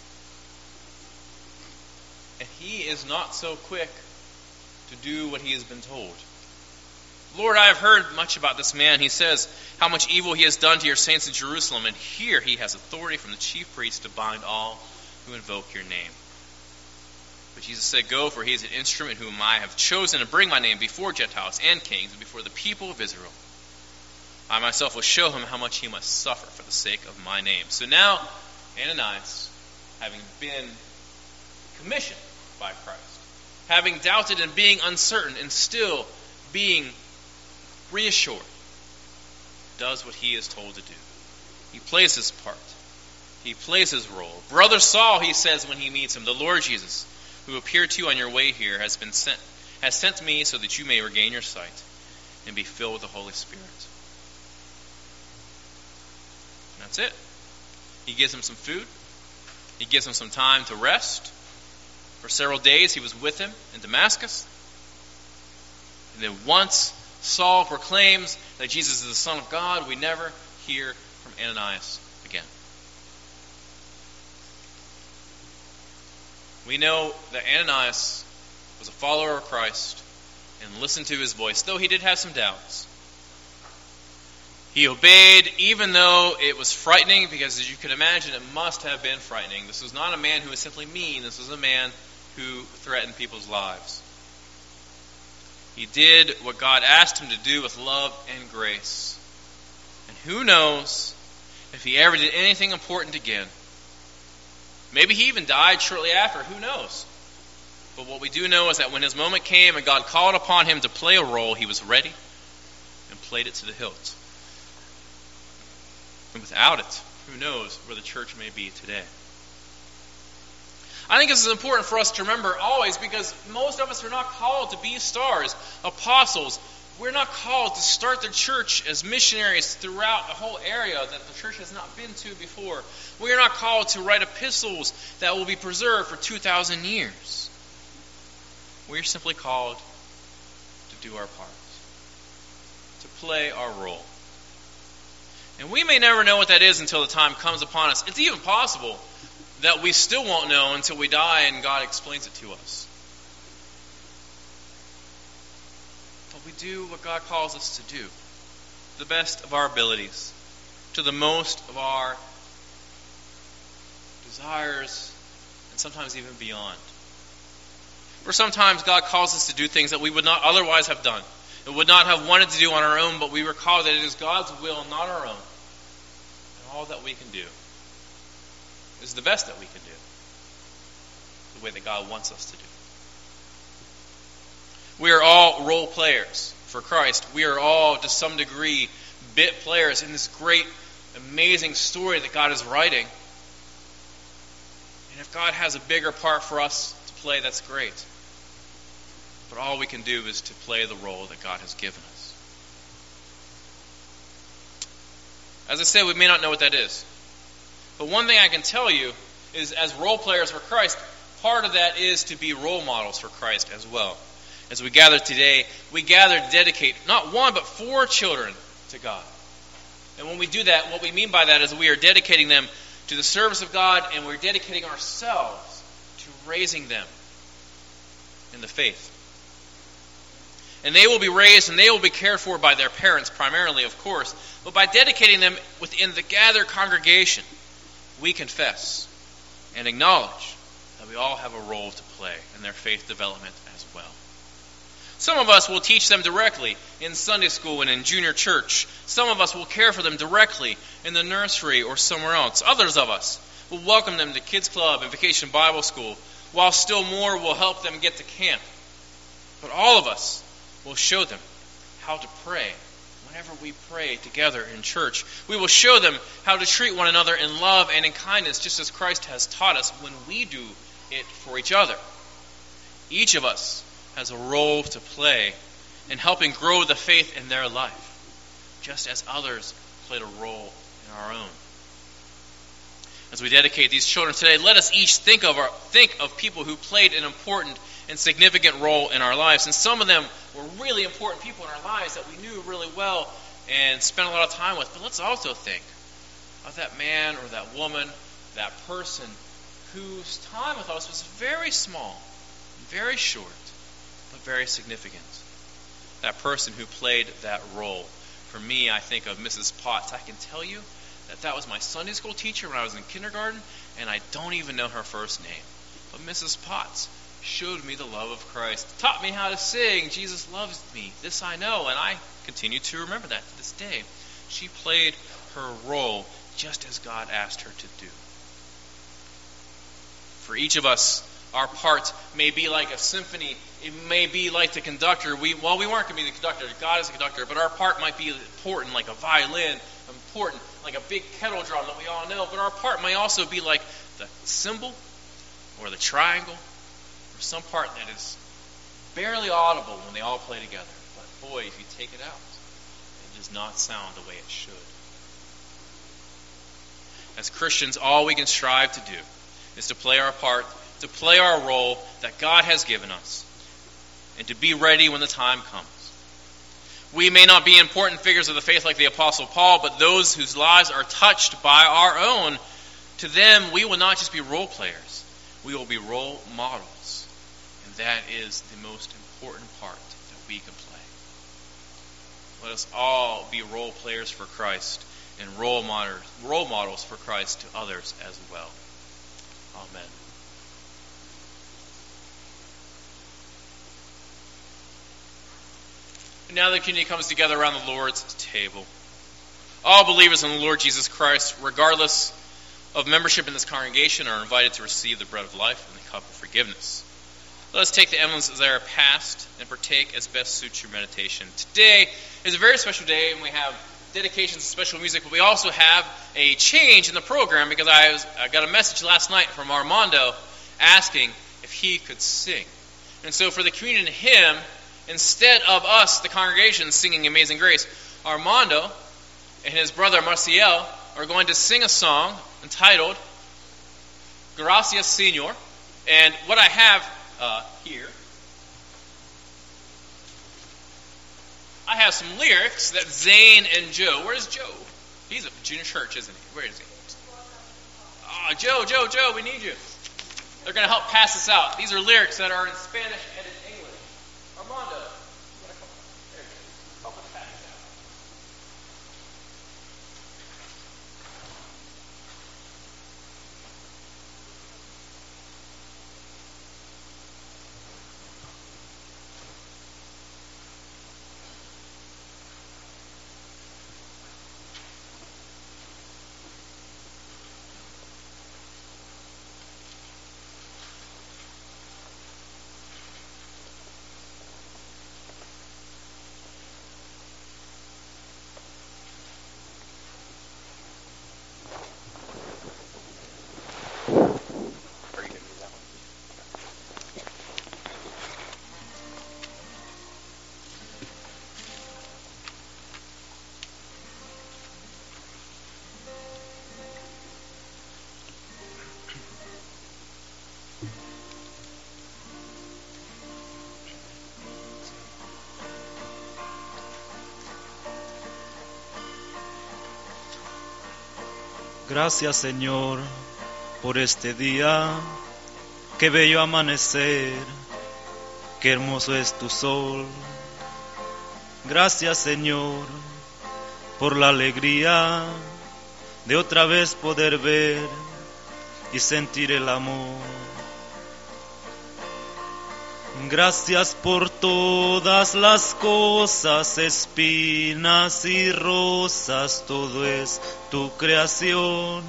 And he is not so quick to do what he has been told. Lord, I have heard much about this man. He says how much evil he has done to your saints in Jerusalem, and here he has authority from the chief priest to bind all who invoke your name. But Jesus said, go, for he is an instrument whom I have chosen to bring my name before Gentiles and kings and before the people of Israel. I myself will show him how much he must suffer for the sake of my name. So now, Ananias, having been commissioned by Christ, having doubted and being uncertain and still being reassured, does what he is told to do. He plays his part. He plays his role. Brother Saul, he says when he meets him, the Lord Jesus, who appeared to you on your way here, has sent me so that you may regain your sight and be filled with the Holy Spirit. And that's it. He gives him some food. He gives him some time to rest. For several days he was with him in Damascus. And then once Saul proclaims that Jesus is the Son of God, we never hear from Ananias again. We know that Ananias was a follower of Christ and listened to his voice, though he did have some doubts. He obeyed even though it was frightening, because as you can imagine, it must have been frightening. This was not a man who was simply mean. This was a man who threatened people's lives. He did what God asked him to do with love and grace. And who knows if he ever did anything important again. Maybe he even died shortly after. Who knows? But what we do know is that when his moment came and God called upon him to play a role, he was ready and played it to the hilt. And without it, who knows where the church may be today. I think this is important for us to remember always, because most of us are not called to be stars, apostles. We're not called to start the church as missionaries throughout a whole area that the church has not been to before. We are not called to write epistles that will be preserved for 2,000 years. We are simply called to do our part, to play our role. And we may never know what that is until the time comes upon us. It's even possible that we still won't know until we die and God explains it to us. But we do what God calls us to do, to the best of our abilities, to the most of our desires, and sometimes even beyond. Or sometimes God calls us to do things that we would not otherwise have done, and would not have wanted to do on our own, but we recall that it is God's will, not our own. And all that we can do is the best that we can do, the way that God wants us to do. We are all role players for Christ. We are all, to some degree, bit players in this great, amazing story that God is writing. And if God has a bigger part for us to play, that's great. But all we can do is to play the role that God has given us. As I said, we may not know what that is. But one thing I can tell you is, as role players for Christ, part of that is to be role models for Christ as well. As we gather today, we gather to dedicate not one, but 4 children to God. And when we do that, what we mean by that is we are dedicating them to the service of God, and we're dedicating ourselves to raising them in the faith. And they will be raised and they will be cared for by their parents primarily, of course. But by dedicating them within the gathered congregation, we confess and acknowledge that we all have a role to play in their faith development as well. Some of us will teach them directly in Sunday school and in junior church. Some of us will care for them directly in the nursery or somewhere else. Others of us will welcome them to Kids Club and Vacation Bible School, while still more will help them get to camp. But all of us will show them how to pray whenever we pray together in church. We will show them how to treat one another in love and in kindness, just as Christ has taught us when we do it for each other. Each of us has a role to play in helping grow the faith in their life, just as others played a role in our own. As we dedicate these children today, let us each think of people who played an important and significant role in our lives. And some of them were really important people in our lives that we knew really well and spent a lot of time with. But let's also think of that man or that woman, that person whose time with us was very small, very short, but very significant. That person who played that role. For me, I think of Mrs. Potts. I can tell you that was my Sunday school teacher when I was in kindergarten, and I don't even know her first name. But Mrs. Potts showed me the love of Christ, taught me how to sing, Jesus loves me, this I know, and I continue to remember that to this day. She played her role just as God asked her to do. For each of us, our part may be like a symphony. It may be like the conductor. We weren't going to be the conductor. God is the conductor. But our part might be important, like a violin, important, like a big kettle drum that we all know. But our part may also be like the cymbal or the triangle or some part that is barely audible when they all play together. But boy, if you take it out, it does not sound the way it should. As Christians, all we can strive to do is to play our part, to play our role that God has given us, and to be ready when the time comes. We may not be important figures of the faith like the Apostle Paul, but those whose lives are touched by our own, to them we will not just be role players, we will be role models. And that is the most important part that we can play. Let us all be role players for Christ and role models for Christ to others as well. Amen. And now the community comes together around the Lord's table. All believers in the Lord Jesus Christ, regardless of membership in this congregation, are invited to receive the bread of life and the cup of forgiveness. Let us take the emblems as they are passed and partake as best suits your meditation. Today is a very special day, and we have dedications and special music, but we also have a change in the program because I got a message last night from Armando asking if he could sing. And so for the communion hymn, instead of us, the congregation, singing Amazing Grace, Armando and his brother Marcial are going to sing a song entitled Gracias, Señor. And what I have here, I have some lyrics that Zane and Joe, where's Joe? He's at junior church, isn't he? Where is he? Oh, Joe, we need you. They're going to help pass this out. These are lyrics that are in Spanish and in English. Armando, you want to come? There you go. Help us pass this out. Gracias, Señor, por este día. Qué bello amanecer, qué hermoso es tu sol. Gracias, Señor, por la alegría de otra vez poder ver y sentir el amor. Gracias por todas las cosas, espinas y rosas, todo es tu creación.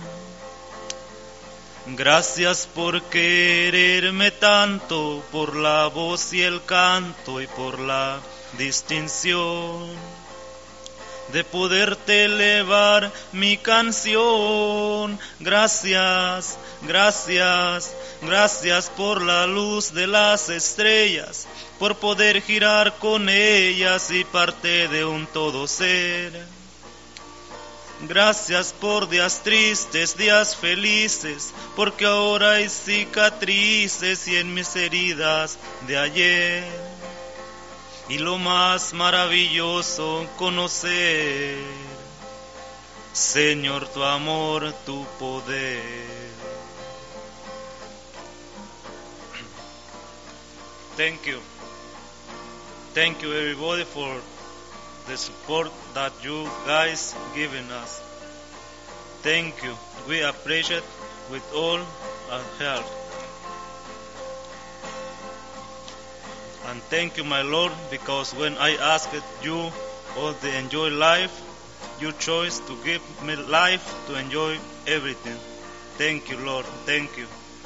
Gracias por quererme tanto, por la voz y el canto y por la distinción de poderte elevar mi canción. Gracias, gracias, gracias por la luz de las estrellas, por poder girar con ellas y parte de un todo ser. Gracias por días tristes, días felices, porque ahora hay cicatrices y en mis heridas de ayer. Y lo más maravilloso, conocer, Señor, tu amor, tu poder. Thank you. Thank you everybody for the support that you guys given us. Thank you. We appreciate with all our heart. And thank you, my Lord, because when I asked you all to enjoy life, you chose to give me life to enjoy everything. Thank you, Lord. Thank you.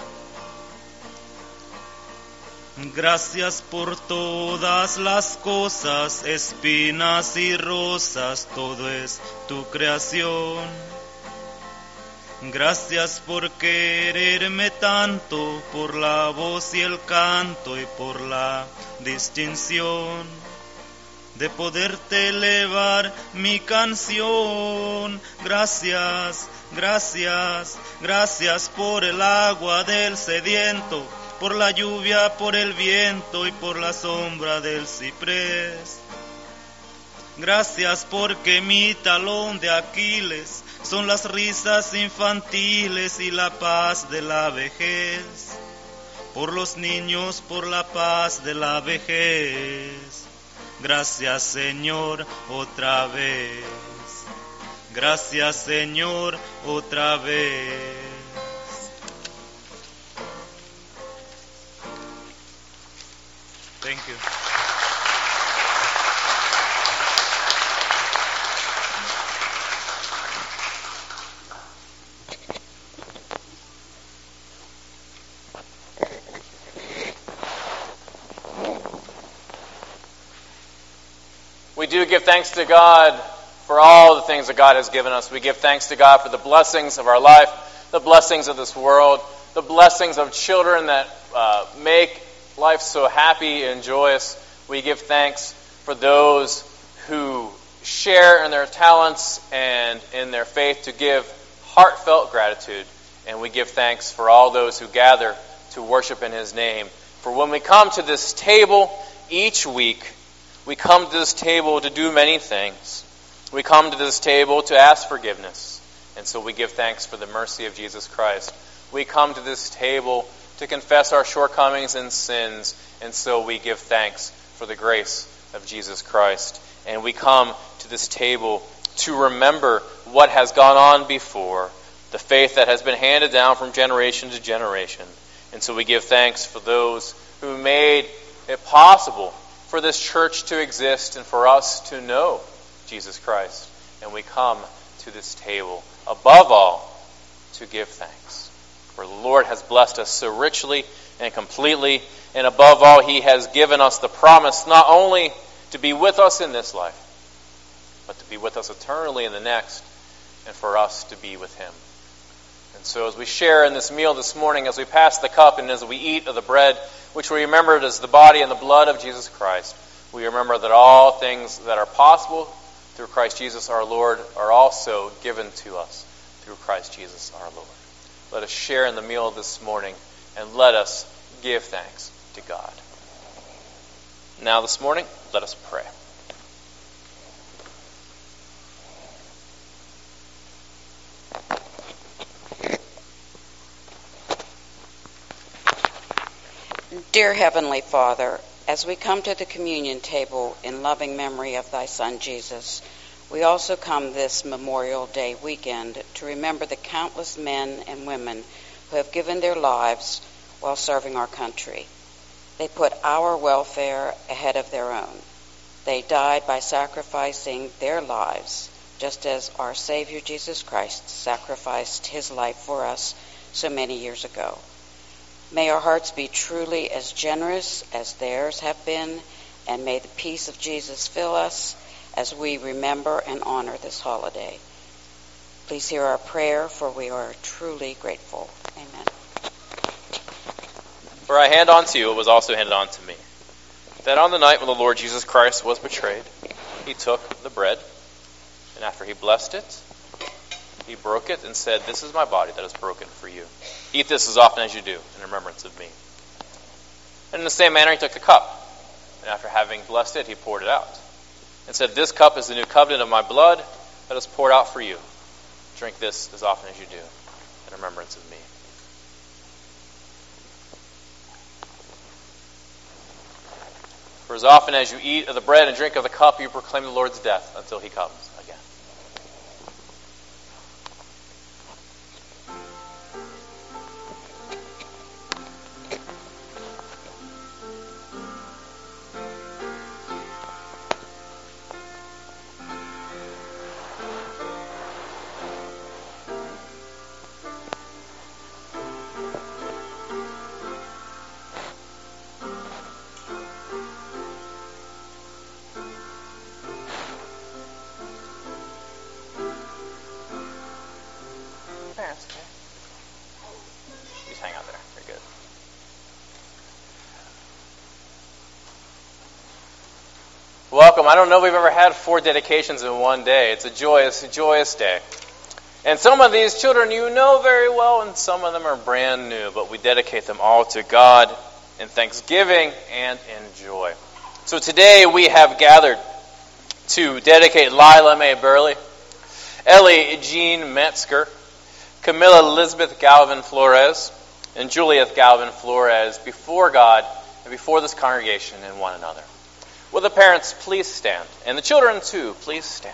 Gracias por todas las cosas, espinas y rosas, todo es tu creación. Gracias por quererme tanto, por la voz y el canto y por la distinción de poderte elevar mi canción. Gracias, gracias, gracias por el agua del sediento, por la lluvia, por el viento y por la sombra del ciprés. Gracias porque mi talón de Aquiles son las risas infantiles y la paz de la vejez. Por los niños, por la paz de la vejez. Gracias, Señor, otra vez. Gracias, Señor, otra vez. Thank you. We do give thanks to God for all the things that God has given us. We give thanks to God for the blessings of our life, the blessings of this world, the blessings of children that make life so happy and joyous. We give thanks for those who share in their talents and in their faith to give heartfelt gratitude. And we give thanks for all those who gather to worship in His name. For when we come to this table each week, we come to this table to do many things. We come to this table to ask forgiveness. And so we give thanks for the mercy of Jesus Christ. We come to this table to confess our shortcomings and sins. And so we give thanks for the grace of Jesus Christ. And we come to this table to remember what has gone on before, the faith that has been handed down from generation to generation. And so we give thanks for those who made it possible for this church to exist and for us to know Jesus Christ. And we come to this table, above all, to give thanks. For the Lord has blessed us so richly and completely, and above all, He has given us the promise not only to be with us in this life, but to be with us eternally in the next, and for us to be with Him. And so as we share in this meal this morning, as we pass the cup and as we eat of the bread, which we remember as the body and the blood of Jesus Christ, we remember that all things that are possible through Christ Jesus our Lord are also given to us through Christ Jesus our Lord. Let us share in the meal this morning and let us give thanks to God. Now this morning, let us pray. Dear Heavenly Father, as we come to the communion table in loving memory of thy Son Jesus, we also come this Memorial Day weekend to remember the countless men and women who have given their lives while serving our country. They put our welfare ahead of their own. They died by sacrificing their lives, just as our Savior Jesus Christ sacrificed his life for us so many years ago. May our hearts be truly as generous as theirs have been, and may the peace of Jesus fill us as we remember and honor this holiday. Please hear our prayer, for we are truly grateful. Amen. For I hand on to you what was also handed on to me, that on the night when the Lord Jesus Christ was betrayed, he took the bread, and after he blessed it, he broke it and said, "This is my body that is broken for you. Eat this as often as you do in remembrance of me." And in the same manner he took the cup, and after having blessed it, he poured it out, and said, "This cup is the new covenant of my blood that is poured out for you. Drink this as often as you do in remembrance of me." For as often as you eat of the bread and drink of the cup, you proclaim the Lord's death until he comes again. Just hang out there. Very good. Welcome. I don't know if we've ever had 4 dedications in one day. It's a joyous day. And some of these children you know very well, and some of them are brand new, but we dedicate them all to God in thanksgiving and in joy. So today we have gathered to dedicate Lila Mae Burley, Ellie Jean Metzger, Camilla Elizabeth Galvin Flores, and Juliet Galvin Flores before God and before this congregation and one another. Will the parents please stand? And the children too, please stand.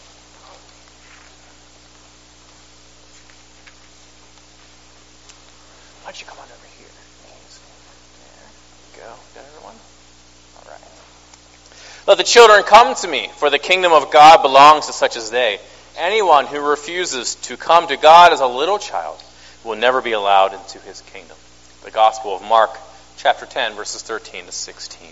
Why don't you come on over here? There you go. Got everyone? All right. Let the children come to me, for the kingdom of God belongs to such as they. Anyone who refuses to come to God as a little child will never be allowed into his kingdom. The Gospel of Mark, chapter 10, verses 13 to 16.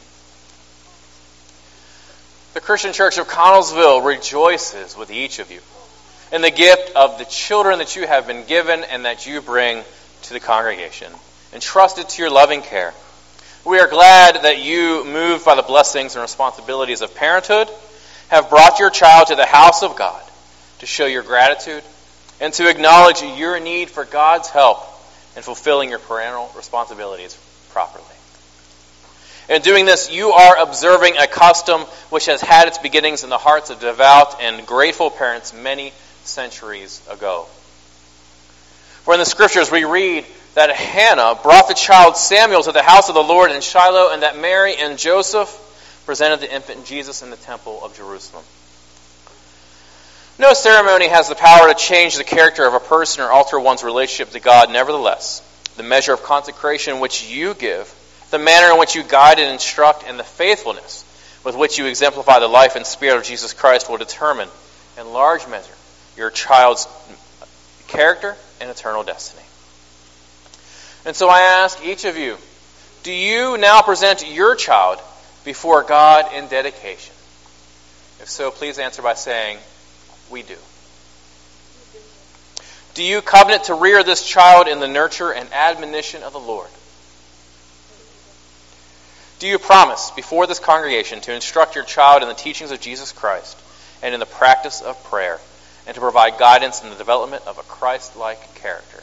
The Christian Church of Connellsville rejoices with each of you in the gift of the children that you have been given and that you bring to the congregation, entrusted to your loving care. We are glad that you, moved by the blessings and responsibilities of parenthood, have brought your child to the house of God to show your gratitude and to acknowledge your need for God's help in fulfilling your parental responsibilities properly. In doing this, you are observing a custom which has had its beginnings in the hearts of devout and grateful parents many centuries ago. For in the Scriptures we read that Hannah brought the child Samuel to the house of the Lord in Shiloh, and that Mary and Joseph presented the infant Jesus in the temple of Jerusalem. No ceremony has the power to change the character of a person or alter one's relationship to God. Nevertheless, the measure of consecration which you give, the manner in which you guide and instruct, and the faithfulness with which you exemplify the life and spirit of Jesus Christ will determine, in large measure, your child's character and eternal destiny. And so I ask each of you, do you now present your child before God in dedication? If so, please answer by saying, "We do." Do you covenant to rear this child in the nurture and admonition of the Lord? Do you promise before this congregation to instruct your child in the teachings of Jesus Christ and in the practice of prayer, and to provide guidance in the development of a Christ-like character?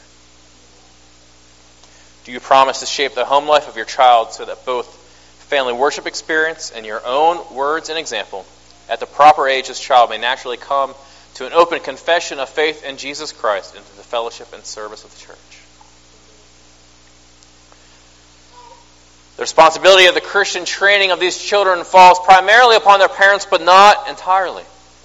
Do you promise to shape the home life of your child so that both family worship experience and your own words and example, at the proper age this child may naturally come to an open confession of faith in Jesus Christ and to the fellowship and service of the church? The responsibility of the Christian training of these children falls primarily upon their parents, but not entirely.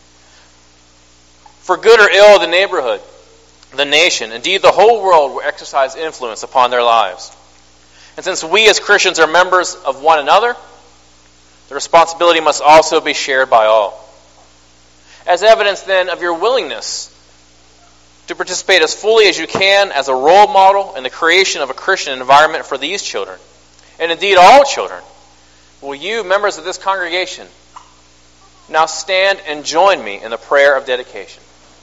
For good or ill, the neighborhood, the nation, indeed the whole world will exercise influence upon their lives. And since we as Christians are members of one another, the responsibility must also be shared by all. As evidence then of your willingness to participate as fully as you can as a role model in the creation of a Christian environment for these children, and indeed all children, will you, members of this congregation, now stand and join me in the prayer of dedication.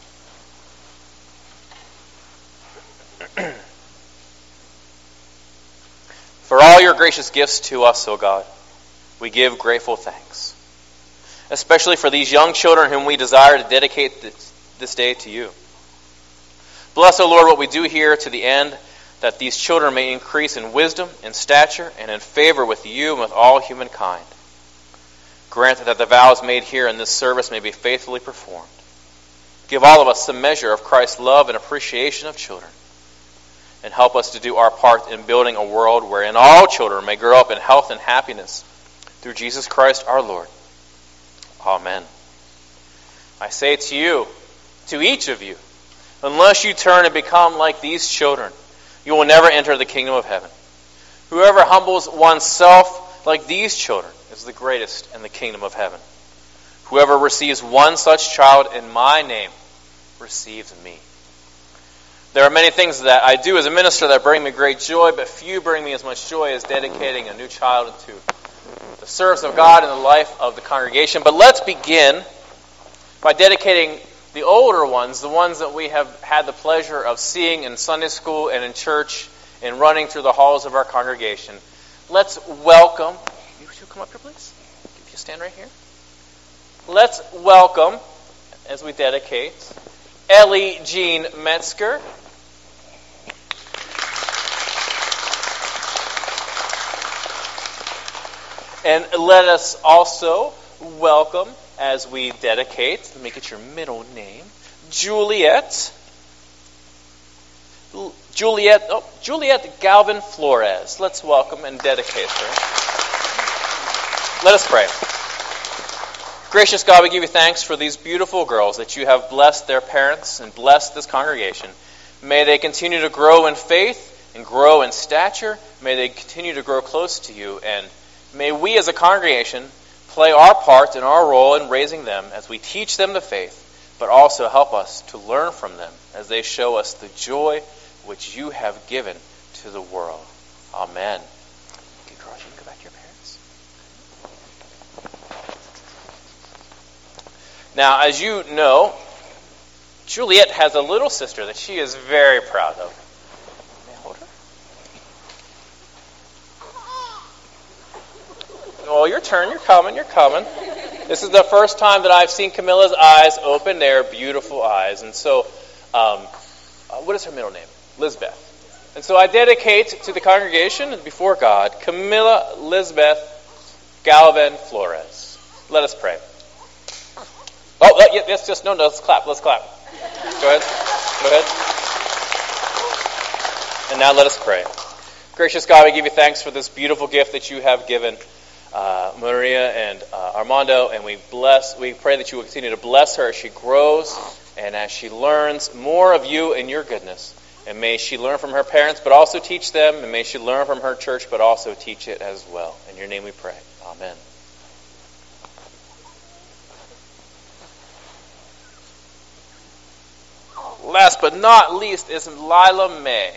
For all your gracious gifts to us, O God, we give grateful thanks, especially for these young children whom we desire to dedicate this day to you. Bless, O Lord, what we do here to the end that these children may increase in wisdom, in stature, and in favor with you and with all humankind. Grant that the vows made here in this service may be faithfully performed. Give all of us some measure of Christ's love and appreciation of children, and help us to do our part in building a world wherein all children may grow up in health and happiness through Jesus Christ our Lord. Amen. I say to you, to each of you, unless you turn and become like these children, you will never enter the kingdom of heaven. Whoever humbles oneself like these children is the greatest in the kingdom of heaven. Whoever receives one such child in my name receives me. There are many things that I do as a minister that bring me great joy, but few bring me as much joy as dedicating a new child into the service of God in the life of the congregation. But let's begin by dedicating the older ones, the ones that we have had the pleasure of seeing in Sunday school and in church and running through the halls of our congregation. Let's welcome, you two come up here please, if you stand right here. Let's welcome, as we dedicate, Ellie Jean Metzger. And let us also welcome, as we dedicate, let me get your middle name, Juliet Galvin Flores. Let's welcome and dedicate her. Let us pray. Gracious God, we give you thanks for these beautiful girls that you have blessed their parents and blessed this congregation. May they continue to grow in faith and grow in stature. May they continue to grow close to you, and may we as a congregation play our part and our role in raising them as we teach them the faith, but also help us to learn from them as they show us the joy which you have given to the world. Amen. Okay, girls, you can go back to your parents. Now, as you know, Juliet has a little sister that she is very proud of. May I hold her? Oh, your turn. You're coming. This is the first time that I've seen Camilla's eyes open. They're beautiful eyes. And so, what is her middle name? Lisbeth. And so I dedicate to the congregation and before God, Camilla Lisbeth Galvin Flores. Let us pray. Oh, yes, just, no, let's clap. Let's clap. Go ahead. And now let us pray. Gracious God, we give you thanks for this beautiful gift that you have given Maria and Armando, and we pray that you will continue to bless her as she grows and as she learns more of you and your goodness. And may she learn from her parents, but also teach them, and may she learn from her church, but also teach it as well. In your name we pray. Amen. Last but not least is Lila May.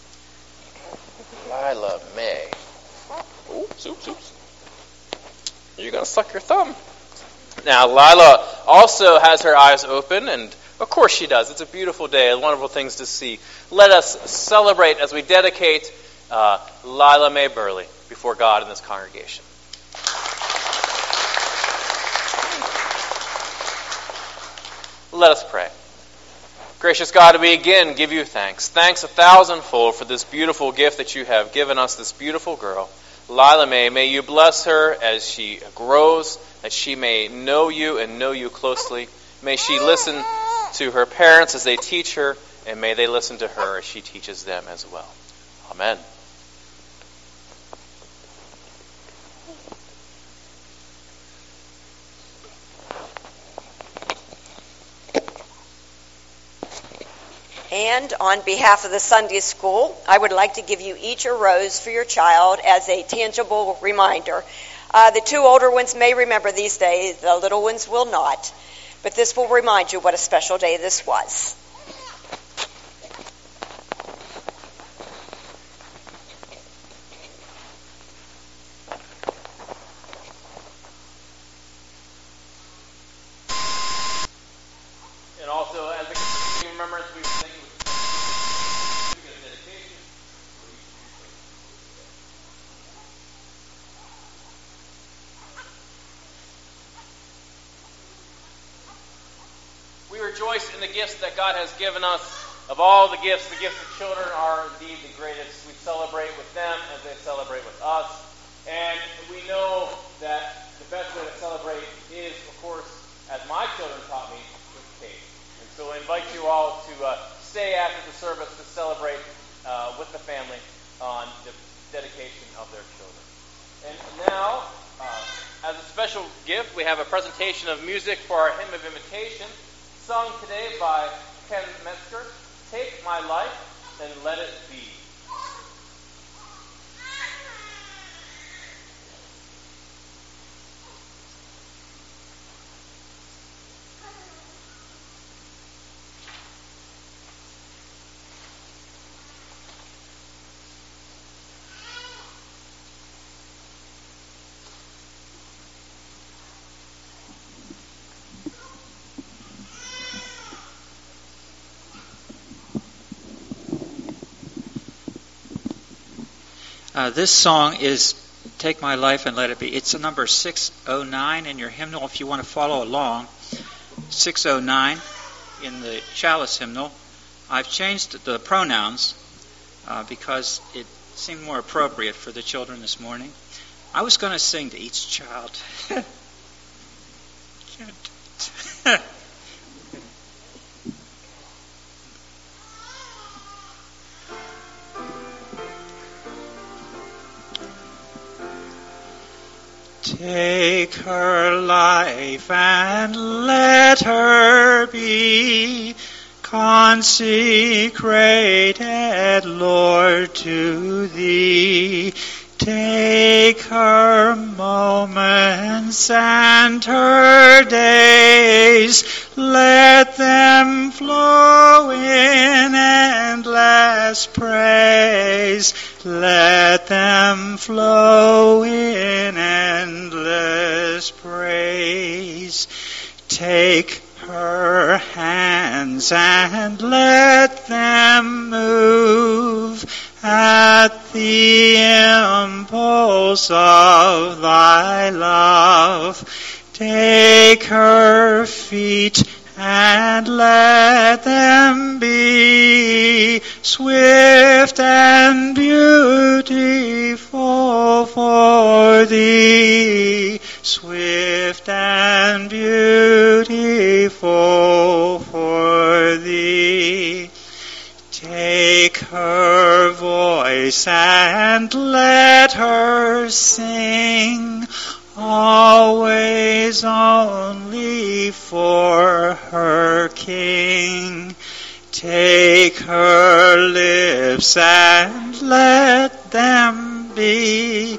Lila May. Oops. You're going to suck your thumb. Now, Lila also has her eyes open, and of course she does. It's a beautiful day, wonderful things to see. Let us celebrate as we dedicate Lila May Burley before God in this congregation. Let us pray. Gracious God, we again give you thanks. Thanks 1,000-fold for this beautiful gift that you have given us, this beautiful girl, Lila May. May you bless her as she grows, that she may know you and know you closely. May she listen to her parents as they teach her, and may they listen to her as she teaches them as well. Amen. And on behalf of the Sunday School, I would like to give you each a rose for your child as a tangible reminder. The two older ones may remember these days, the little ones will not. But this will remind you what a special day this was. And also, as a continuing remembrance, we thank you with dedication. We rejoice in the gifts that God has given us. Of all the gifts of children are indeed the greatest. We celebrate with them as they celebrate with us. And we know that the best way to celebrate is, of course, as my children taught me, with cake. And so I invite you all to stay after the service to celebrate with the family on the dedication of their children. And now, as a special gift, we have a presentation of music for our hymn of invitation, sung today by Ken Metzger, Take My Life and Let It Be. This song is Take My Life and Let It Be. It's a number 609 in your hymnal if you want to follow along. 609 in the chalice hymnal. I've changed the pronouns because it seemed more appropriate for the children this morning. I was going to sing to each child. Take her life and let her be consecrated, Lord, to Thee. Take her moments and her days, let them flow in endless praise. Let them flow in endless praise. Take her hands and let them move at the impulse of Thy love. Take her feet and let them be swift and beautiful for Thee. Swift and beautiful for Thee. Take her voice and let her sing, always only for her King. Take her lips and let them be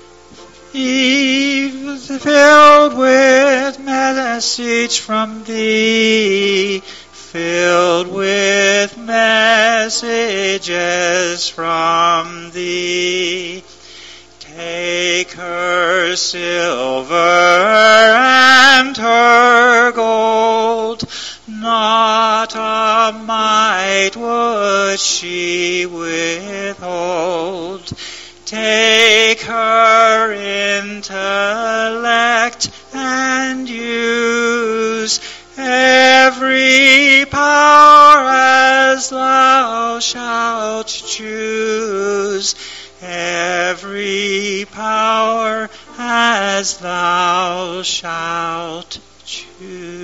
filled with message from Thee, filled with messages from Thee. Take her silver and her gold, not a mite would she withhold. Take her intellect and use every power as Thou shalt choose. Every power as Thou shalt choose.